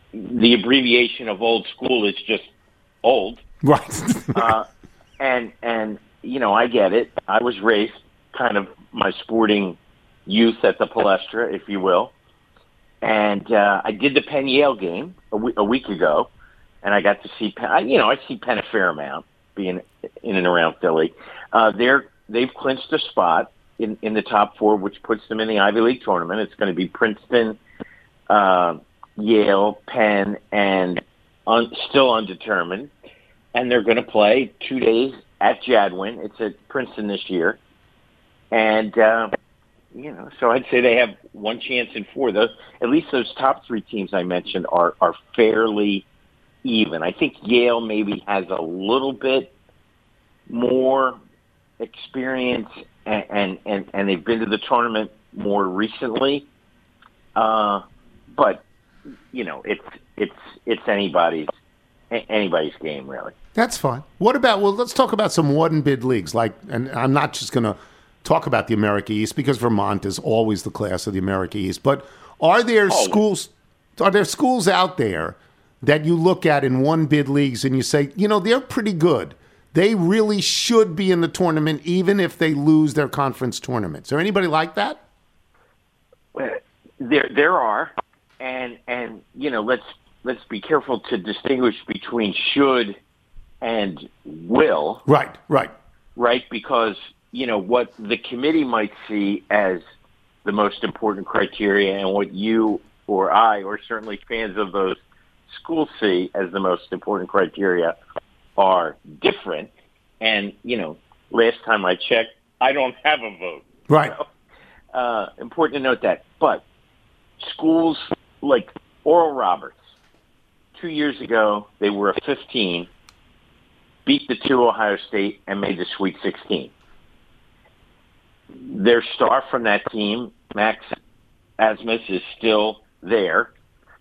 the abbreviation of old school is just old. Right. uh, and, and, you know, I get it. I was raised kind of my sporting youth at the Palestra, if you will. And uh, I did the Penn Yale game a, w- a week ago, and I got to see Penn. I, you know, I see Penn a fair amount, being in and around Philly. Uh, they're they've clinched a spot in, in the top four, which puts them in the Ivy League tournament. It's going to be Princeton, uh, Yale, Penn, and un- still undetermined. And they're going to play two days at Jadwin. It's at Princeton this year, and. Uh, You know, so I'd say they have one chance in four. Those, at least those top three teams I mentioned are, are fairly even. I think Yale maybe has a little bit more experience, and, and, and, and they've been to the tournament more recently. Uh, but you know, it's it's it's anybody's anybody's game, really. That's fine. What about? Well, let's talk about some one bid leagues. Like, and I'm not just going to talk about the America East because Vermont is always the class of the America East. But are there always. schools? Are there schools out there that you look at in one bid leagues and you say, you know, they're pretty good. They really should be in the tournament, even if they lose their conference tournament. Is there anybody like that? There, there are, and and you know, let's let's be careful to distinguish between should and will. Right, right, right, because. You know, what the committee might see as the most important criteria and what you or I or certainly fans of those schools see as the most important criteria are different. And, you know, last time I checked, I don't have a vote. Right. So, uh, important to note that. But schools like Oral Roberts, two years ago, they were a fifteen, beat the two Ohio State, and made the Sweet sixteen. Their star from that team, Max Asmus, is still there,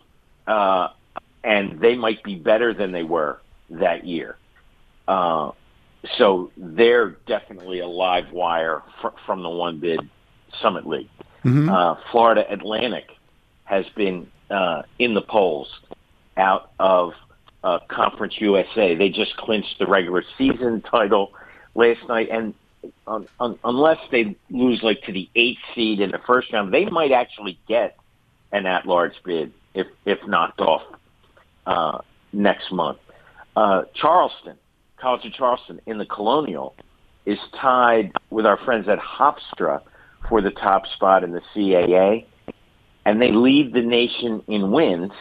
uh, and they might be better than they were that year. Uh, so they're definitely a live wire fr- from the one bid Summit League. Mm-hmm. Uh, Florida Atlantic has been uh, in the polls out of uh, Conference U S A. They just clinched the regular season title last night, and Un, un, unless they lose like to the eighth seed in the first round, they might actually get an at-large bid if if knocked off uh, next month. Uh, Charleston, College of Charleston in the Colonial is tied with our friends at Hofstra for the top spot in the C A A, and they lead the nation in wins.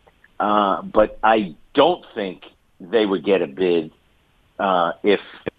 Uh, but I don't think they would get a bid uh, if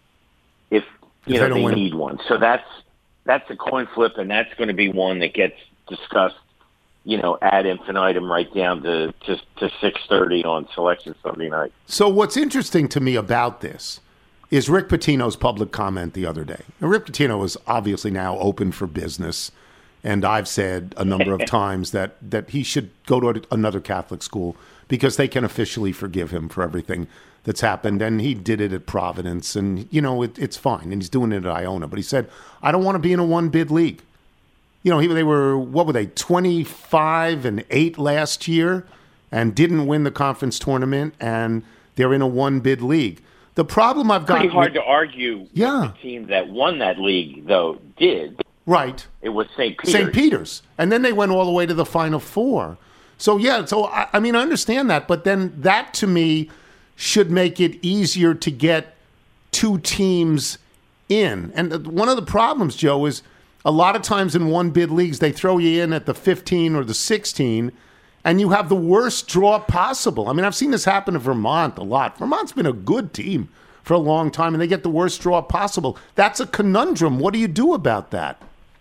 if You know, they, they need one. So that's that's a coin flip, and that's going to be one that gets discussed, you know, ad infinitum right down to, to, to six thirty on Selection Sunday night. So what's interesting to me about this is Rick Pitino's public comment the other day. Now, Rick Pitino is obviously now open for business, and I've said a number of times that, that he should go to another Catholic school because they can officially forgive him for everything that's happened, and he did it at Providence, and, you know, it, it's fine, and he's doing it at Iona. But he said, I don't want to be in a one-bid league. You know, he, they were, what were they, twenty-five and eight last year, and didn't win the conference tournament, and they're in a one-bid league. The problem I've got... Pretty hard with, to argue yeah. with the team that won that league, though, did. Right. It was Saint Peter's. Saint Peter's. And then they went all the way to the Final Four. So, yeah, so, I, I mean, I understand that, but then that, to me, should make it easier to get two teams in. And one of the problems, Joe, is a lot of times in one-bid leagues, they throw you in at the fifteen or the sixteen, and you have the worst draw possible. I mean, I've seen this happen to Vermont a lot. Vermont's been a good team for a long time, and they get the worst draw possible. That's a conundrum. What do you do about that?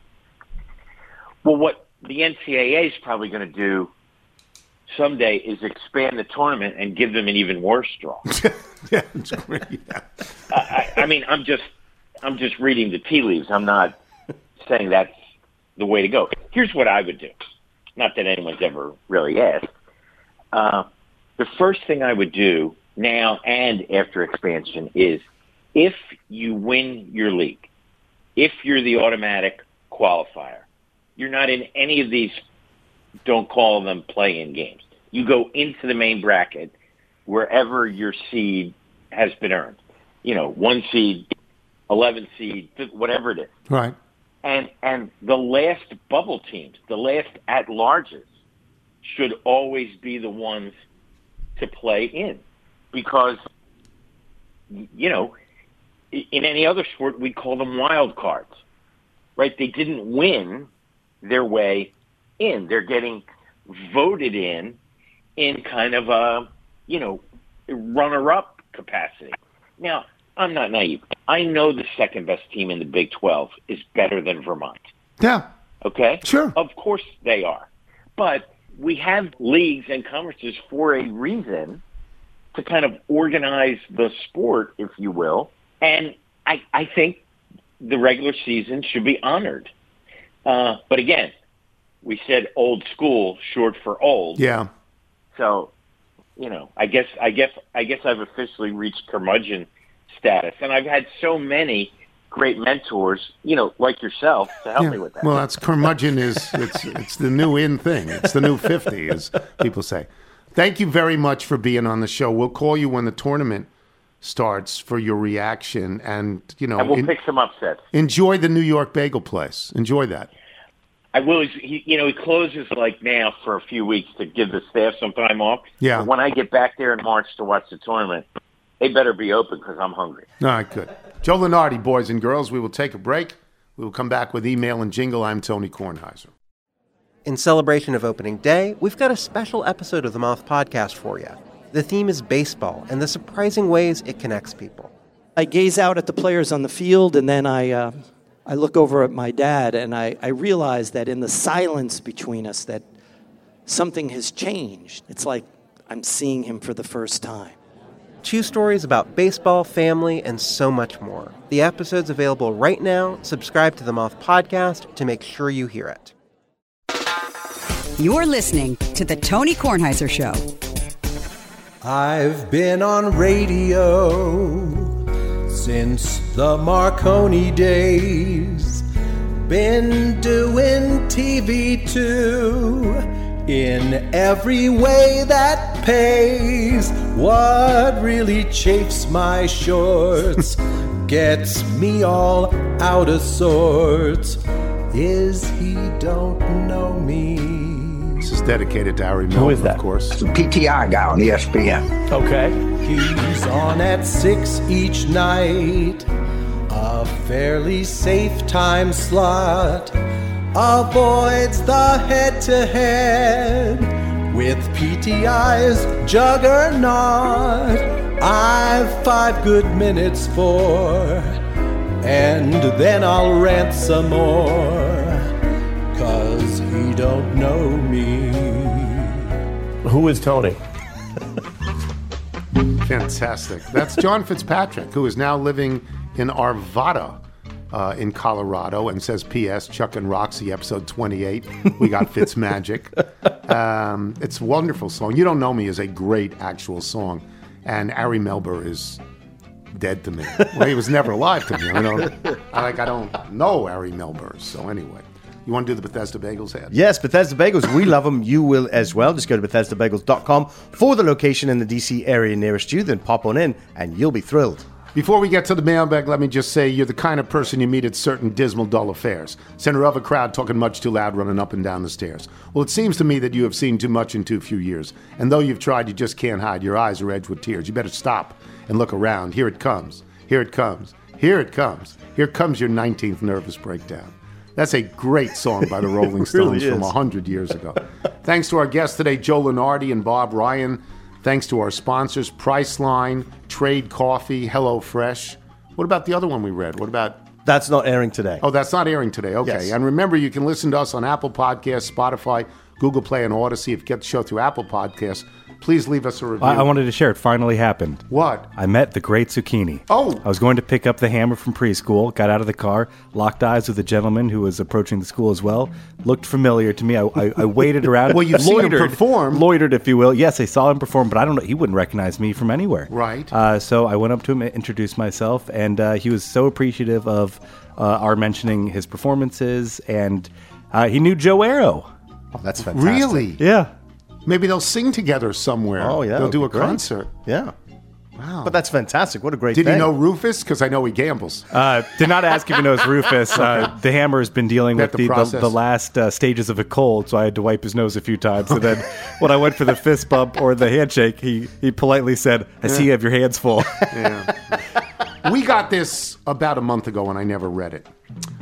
Well, what the N C double A is probably going to do someday is expand the tournament and give them an even worse draw. Yeah, it's great. Yeah. I, I mean, I'm just, I'm just reading the tea leaves. I'm not saying that's the way to go. Here's what I would do. Not that anyone's ever really asked. Uh, the first thing I would do now and after expansion is if you win your league, if you're the automatic qualifier, you're not in any of these, don't call them play-in games. You go into the main bracket wherever your seed has been earned. You know, one seed, eleven seed, whatever it is. Right. And and the last bubble teams, the last at-larges, should always be the ones to play in. Because, you know, in any other sport, we call them wild cards, right? They didn't win their way in. They're getting voted in in kind of a, you know, runner-up capacity. Now, I'm not naive. I know the second-best team in the Big twelve is better than Vermont. Yeah. Okay? Sure. Of course they are. But we have leagues and conferences for a reason to kind of organize the sport, if you will. And I, I think the regular season should be honored. Uh, but again, we said old school, short for old. Yeah. So, you know, I guess I guess I guess I've officially reached curmudgeon status, and I've had so many great mentors, you know, like yourself, to help yeah. me with that. Well, that's curmudgeon is it's it's the new in thing. It's the new fifty, as people say. Thank you very much for being on the show. We'll call you when the tournament starts for your reaction, and you know, and we'll in, pick some upsets. Enjoy the New York Bagel Place. Enjoy that. I will. He, you know, he closes like now for a few weeks to give the staff some time off. Yeah. But when I get back there in March to watch the tournament, they better be open because I'm hungry. All right, good. Joe Lunardi, boys and girls. We will take a break. We will come back with email and jingle. I'm Tony Kornheiser. In celebration of opening day, we've got a special episode of the Moth Podcast for you. The theme is baseball and the surprising ways it connects people. I gaze out at the players on the field, and then I uh, I look over at my dad, and I, I realize that in the silence between us that something has changed. It's like I'm seeing him for the first time. Two stories about baseball, family, and so much more. The episode's available right now. Subscribe to the Moth Podcast to make sure you hear it. You're listening to The Tony Kornheiser Show. I've been on radio since the Marconi days. Been doing T V too, in every way that pays. What really chafes my shorts, gets me all out of sorts, is he don't know me. This is dedicated to Harry Melvin, Who is that? of course. The P T I guy on E S P N. Okay. He's on at six each night, a fairly safe time slot. Avoids the head-to-head with P T I's juggernaut. I've five good minutes for, and then I'll rant some more, 'cause he don't know me. Who is Tony? Fantastic. That's John Fitzpatrick, who is now living in Arvada uh, in Colorado, and says, P S Chuck and Roxy, episode twenty-eight. We got Fitzmagic. Um, it's a wonderful song. You Don't Know Me is a great actual song. And Ari Melber is dead to me. Well, he was never alive to me. I don't, I, like, I don't know Ari Melber. So anyway. You want to do the Bethesda Bagels ad? Yes, Bethesda Bagels. We love them. You will as well. Just go to Bethesda Bagels dot com for the location in the D C area nearest you. Then pop on in and you'll be thrilled. Before we get to the mailbag, let me just say you're the kind of person you meet at certain dismal, dull affairs. Center of a crowd talking much too loud, running up and down the stairs. Well, it seems to me that you have seen too much in too few years. And though you've tried, you just can't hide. Your eyes are edged with tears. You better stop and look around. Here it comes. Here it comes. Here it comes. Here comes your nineteenth nervous breakdown. That's a great song by the Rolling Stones really from one hundred years ago. Thanks to our guests today, Joe Lunardi and Bob Ryan. Thanks to our sponsors, Priceline, Trade Coffee, HelloFresh. What about the other one we read? What about... That's not airing today. Oh, that's not airing today. Okay. Yes. And remember, you can listen to us on Apple Podcasts, Spotify, Google Play, and Odyssey. If you get the show through Apple Podcasts, please leave us a review. I, I wanted to share it. Finally happened. What? I met the great Zucchini. Oh. I was going to pick up the hammer from preschool, got out of the car, locked eyes with a gentleman who was approaching the school as well. Looked familiar to me. I, I, I waited around. Well, you've loitered, seen him perform. Loitered, if you will. Yes, I saw him perform, but I don't know. He wouldn't recognize me from anywhere. Right. Uh, so I went up to him, introduced myself, and uh, he was so appreciative of uh, our mentioning his performances, and uh, he knew Joe Arrow. Oh, that's fantastic. Really? Yeah. Maybe they'll sing together somewhere. Oh, yeah. They'll do a that'd be great. concert. Yeah. Wow. But that's fantastic. What a great Did thing. you know Rufus? Because I know he gambles. Uh, did not ask if he knows Rufus. Uh, the Hammer has been dealing Bet with the the, the, process. the last uh, stages of a cold, so I had to wipe his nose a few times. And then when I went for the fist bump or the handshake, he, he politely said, I see you have your hands full. Yeah. We got this about a month ago and I never read it.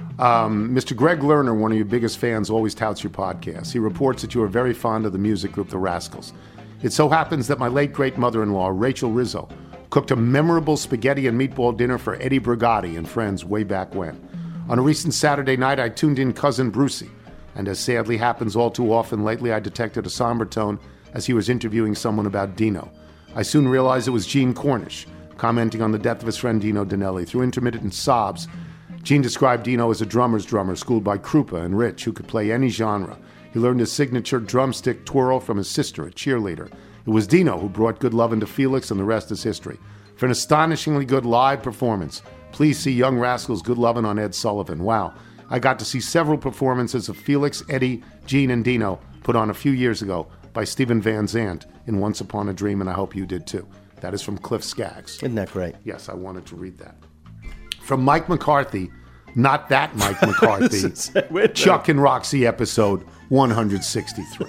Um, Mister Greg Lerner, one of your biggest fans, always touts your podcast. He reports that you are very fond of the music group The Rascals. It so happens that my late great mother-in-law, Rachel Rizzo, cooked a memorable spaghetti and meatball dinner for Eddie Brigatti and friends way back when. On a recent Saturday night, I tuned in Cousin Brucey, and as sadly happens all too often lately, I detected a somber tone as he was interviewing someone about Dino. I soon realized it was Gene Cornish, commenting on the death of his friend Dino Danelli. Through intermittent sobs, Gene described Dino as a drummer's drummer, schooled by Krupa and Rich, who could play any genre. He learned his signature drumstick twirl from his sister, a cheerleader. It was Dino who brought good lovin' to Felix, and the rest is history. For an astonishingly good live performance, please see Young Rascals' Good Lovin' on Ed Sullivan. Wow. I got to see several performances of Felix, Eddie, Gene, and Dino put on a few years ago by Stephen Van Zandt in Once Upon a Dream, and I hope you did too. That is from Cliff Skaggs. Isn't that great? Yes, I wanted to read that. From Mike McCarthy, not that Mike McCarthy, Chuck and Roxy episode one hundred sixty-three.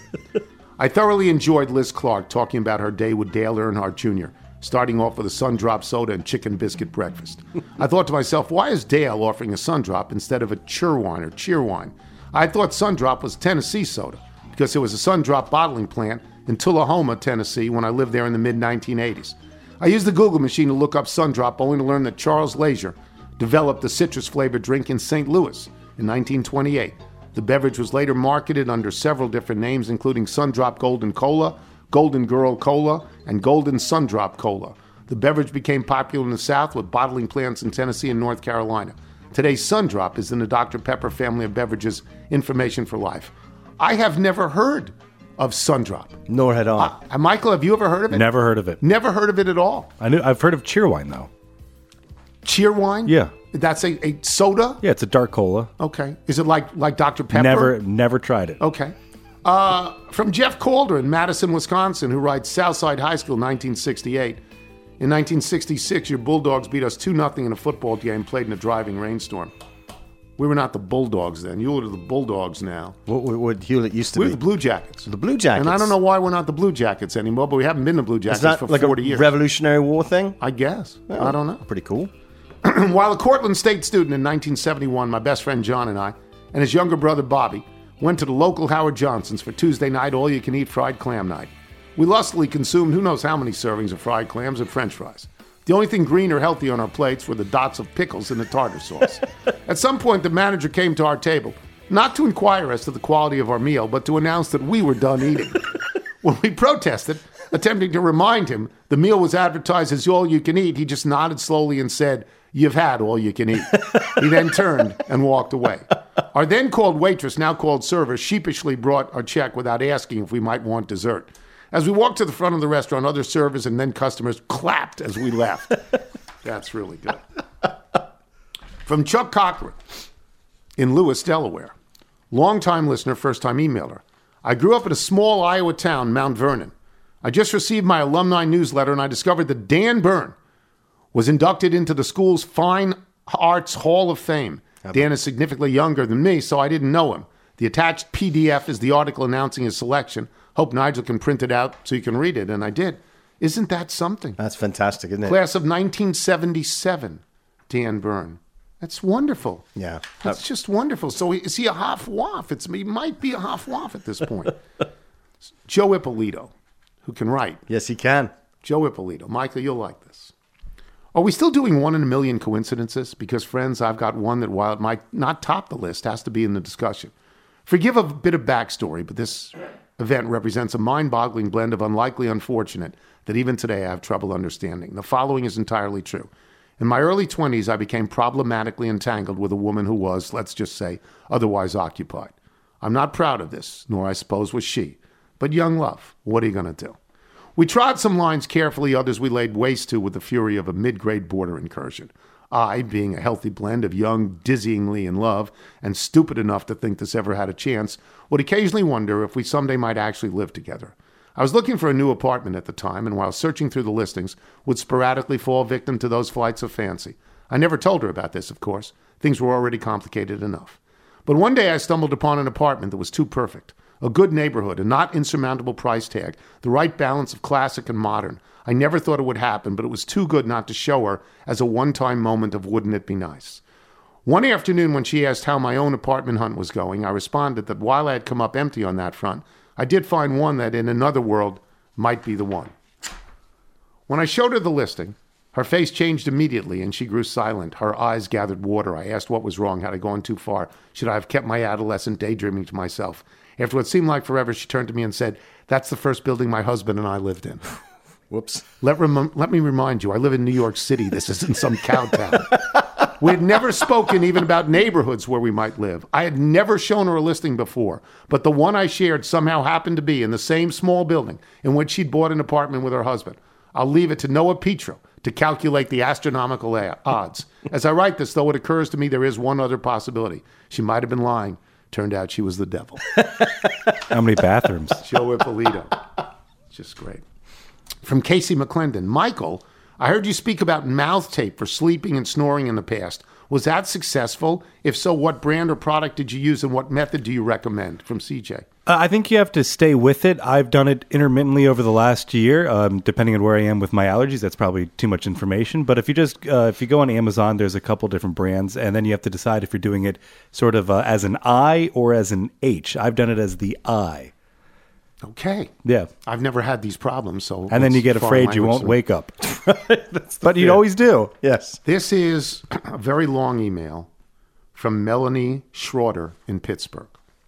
I thoroughly enjoyed Liz Clark talking about her day with Dale Earnhardt Junior, starting off with a Sundrop soda and chicken biscuit breakfast. I thought to myself, why is Dale offering a Sundrop instead of a Cheerwine or Cheerwine? I thought Sundrop was Tennessee soda because there was a Sundrop bottling plant in Tullahoma, Tennessee when I lived there in the mid nineteen eighties. I used the Google machine to look up Sundrop only to learn that Charles Leisure developed the citrus-flavored drink in Saint Louis in nineteen twenty-eight. The beverage was later marketed under several different names, including Sundrop Golden Cola, Golden Girl Cola, and Golden Sundrop Cola. The beverage became popular in the South with bottling plants in Tennessee and North Carolina. Today, Sundrop is in the Doctor Pepper family of beverages, information for life. I have never heard of Sundrop. Nor had I. Uh, Michael, have you ever heard of it? Never heard of it. Never heard of it at all. I knew. I've heard of Cheerwine, though. Cheerwine? Yeah. That's a, a soda? Yeah, it's a dark cola. Okay. Is it like like Doctor Pepper? Never, never tried it. Okay. Uh, from Jeff Calder in Madison, Wisconsin, who writes Southside High School, nineteen sixty-eight. In nineteen sixty-six, your Bulldogs beat us two nothing in a football game played in a driving rainstorm. We were not the Bulldogs then. You were the Bulldogs now. What would Hewlett used to we be? We're the Blue Jackets. The Blue Jackets. And I don't know why we're not the Blue Jackets anymore, but we haven't been the Blue Jackets Is that for like forty a years. Revolutionary War thing? I guess. Oh, I don't know. Pretty cool. While a Cortland State student in nineteen seventy-one, my best friend John and I, and his younger brother Bobby, went to the local Howard Johnson's for Tuesday night all-you-can-eat fried clam night. We lustily consumed who knows how many servings of fried clams and french fries. The only thing green or healthy on our plates were the dots of pickles in the tartar sauce. At some point, the manager came to our table, not to inquire as to the quality of our meal, but to announce that we were done eating. When we protested, attempting to remind him the meal was advertised as all-you-can-eat, he just nodded slowly and said, "You've had all you can eat." He then turned and walked away. Our then-called waitress, now called server, sheepishly brought our check without asking if we might want dessert. As we walked to the front of the restaurant, other servers and then customers clapped as we left. That's really good. From Chuck Cochran in Lewis, Delaware. Longtime listener, first-time emailer. I grew up in a small Iowa town, Mount Vernon. I just received my alumni newsletter, and I discovered that Dan Byrne was inducted into the school's Fine Arts Hall of Fame. Dan is significantly younger than me, so I didn't know him. The attached P D F is the article announcing his selection. Hope Nigel can print it out so you can read it, and I did. Isn't that something? That's fantastic, isn't it? Class of nineteen seventy-seven, Dan Byrne. That's wonderful. Yeah. That's just wonderful. So is he a half-waff? It's, he might be a half-waff at this point. Joe Ippolito, who can write. Yes, he can. Joe Ippolito. Michael, you'll like this. Are we still doing one in a million coincidences? Because, friends, I've got one that, while it might not top the list, has to be in the discussion. Forgive a bit of backstory, but this event represents a mind-boggling blend of unlikely unfortunate that even today I have trouble understanding. The following is entirely true. In my early twenties, I became problematically entangled with a woman who was, let's just say, otherwise occupied. I'm not proud of this, nor I suppose was she. But young love, what are you going to do? We trod some lines carefully, others we laid waste to with the fury of a mid-grade border incursion. I, being a healthy blend of young, dizzyingly in love, and stupid enough to think this ever had a chance, would occasionally wonder if we someday might actually live together. I was looking for a new apartment at the time, and while searching through the listings, would sporadically fall victim to those flights of fancy. I never told her about this, of course. Things were already complicated enough. But one day I stumbled upon an apartment that was too perfect. A good neighborhood, a not insurmountable price tag, the right balance of classic and modern. I never thought it would happen, but it was too good not to show her as a one-time moment of wouldn't it be nice. One afternoon when she asked how my own apartment hunt was going, I responded that while I had come up empty on that front, I did find one that in another world might be the one. When I showed her the listing, her face changed immediately and she grew silent. Her eyes gathered water. I asked what was wrong. Had I gone too far? Should I have kept my adolescent daydreaming to myself? After what seemed like forever, she turned to me and said, "That's the first building my husband and I lived in." Whoops. Let, rem- let me remind you, I live in New York City. This isn't some cow town. We had never spoken even about neighborhoods where we might live. I had never shown her a listing before, but the one I shared somehow happened to be in the same small building in which she'd bought an apartment with her husband. I'll leave it to Noah Petro to calculate the astronomical a- odds. As I write this, though, it occurs to me there is one other possibility. She might have been lying. Turned out she was the devil. How many bathrooms? Joe Ippolito. Just great. From Casey McClendon. Michael, I heard you speak about mouth tape for sleeping and snoring in the past. Was that successful? If so, what brand or product did you use and what method do you recommend? From C J. Uh, I think you have to stay with it. I've done it intermittently over the last year, um, depending on where I am with my allergies. That's probably too much information. But if you just uh, if you go on Amazon, there's a couple different brands, and then you have to decide if you're doing it sort of uh, as an I or as an H. I've done it as the I. Okay. Yeah. I've never had these problems, so. And then you get afraid you won't wake up. But you always do. Yes. This is a very long email from Melanie Schroeder in Pittsburgh.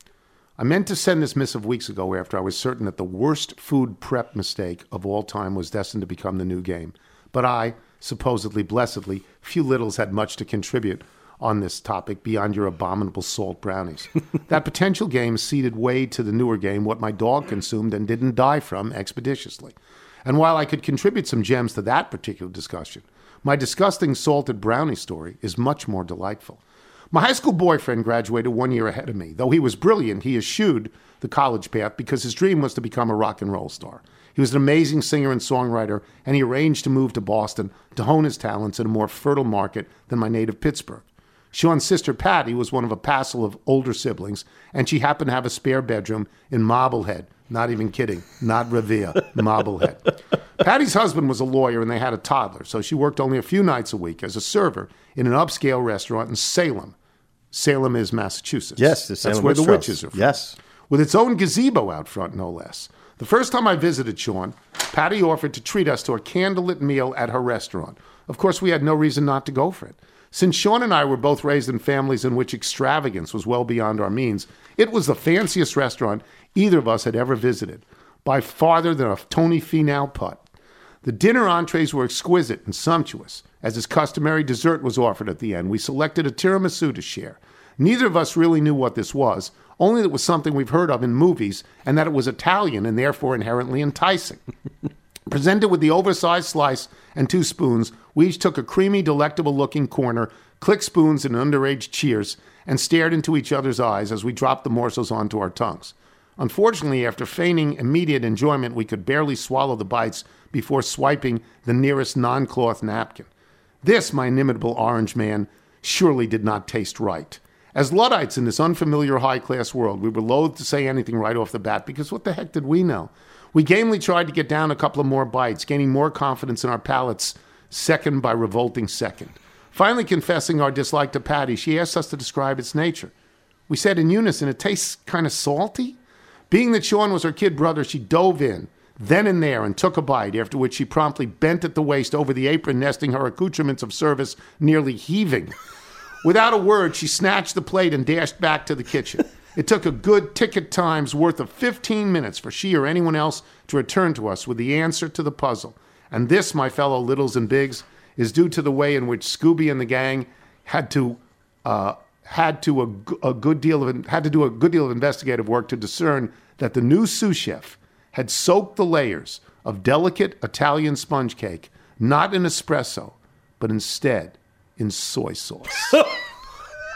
I meant to send this missive weeks ago after I was certain that the worst food prep mistake of all time was destined to become the new game. But I, supposedly blessedly, few littles had much to contribute on this topic beyond your abominable salt brownies. That potential game ceded way to the newer game what my dog consumed and didn't die from expeditiously. And while I could contribute some gems to that particular discussion, my disgusting salted brownie story is much more delightful. My high school boyfriend graduated one year ahead of me. Though he was brilliant, he eschewed the college path because his dream was to become a rock and roll star. He was an amazing singer and songwriter, and he arranged to move to Boston to hone his talents in a more fertile market than my native Pittsburgh. Sean's sister Patty was one of a passel of older siblings, and she happened to have a spare bedroom in Marblehead. Not even kidding. Not Revere. Marblehead. Patty's husband was a lawyer, and they had a toddler, so she worked only a few nights a week as a server in an upscale restaurant in Salem. Salem is Massachusetts. Yes, the Salem That's where the Witch witches Trials. are from. Yes. With its own gazebo out front, no less. The first time I visited Sean, Patty offered to treat us to a candlelit meal at her restaurant. Of course, we had no reason not to go for it. Since Sean and I were both raised in families in which extravagance was well beyond our means, it was the fanciest restaurant either of us had ever visited, by farther than a Tony Finau putt. The dinner entrees were exquisite and sumptuous. As is customary, dessert was offered at the end. We selected a tiramisu to share. Neither of us really knew what this was, only that it was something we've heard of in movies, and that it was Italian and therefore inherently enticing. Presented with the oversized slice and two spoons, we each took a creamy, delectable-looking corner, clicked spoons in an underage cheers, and stared into each other's eyes as we dropped the morsels onto our tongues. Unfortunately, after feigning immediate enjoyment, we could barely swallow the bites before swiping the nearest non-cloth napkin. This, my inimitable orange man, surely did not taste right. As Luddites in this unfamiliar high-class world, we were loath to say anything right off the bat, because what the heck did we know? We gamely tried to get down a couple of more bites, gaining more confidence in our palates, second by revolting second. Finally confessing our dislike to Patty, she asked us to describe its nature. We said in unison, "It tastes kind of salty." Being that Sean was her kid brother, she dove in, then and there, and took a bite, after which she promptly bent at the waist over the apron, nesting her accoutrements of service, nearly heaving. Without a word, she snatched the plate and dashed back to the kitchen. It took a good ticket time's worth of fifteen minutes for she or anyone else to return to us with the answer to the puzzle. And this, my fellow littles and bigs, is due to the way in which Scooby and the gang had to uh, had to a, a good deal of had to do a good deal of investigative work to discern that the new sous chef had soaked the layers of delicate Italian sponge cake not in espresso, but instead in soy sauce.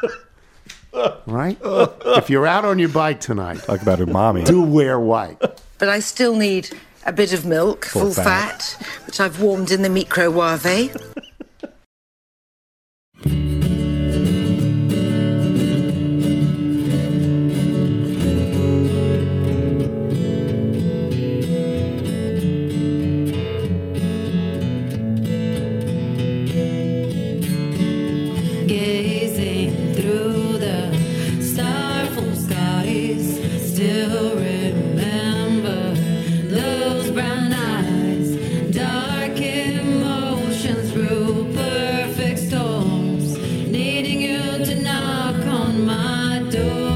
Right? If you're out on your bike tonight, talk about umami. Do wear white. but I still need a bit of milk, full, full fat. fat, which I've warmed in the microwave. Perfect storms, needing you to knock on my door.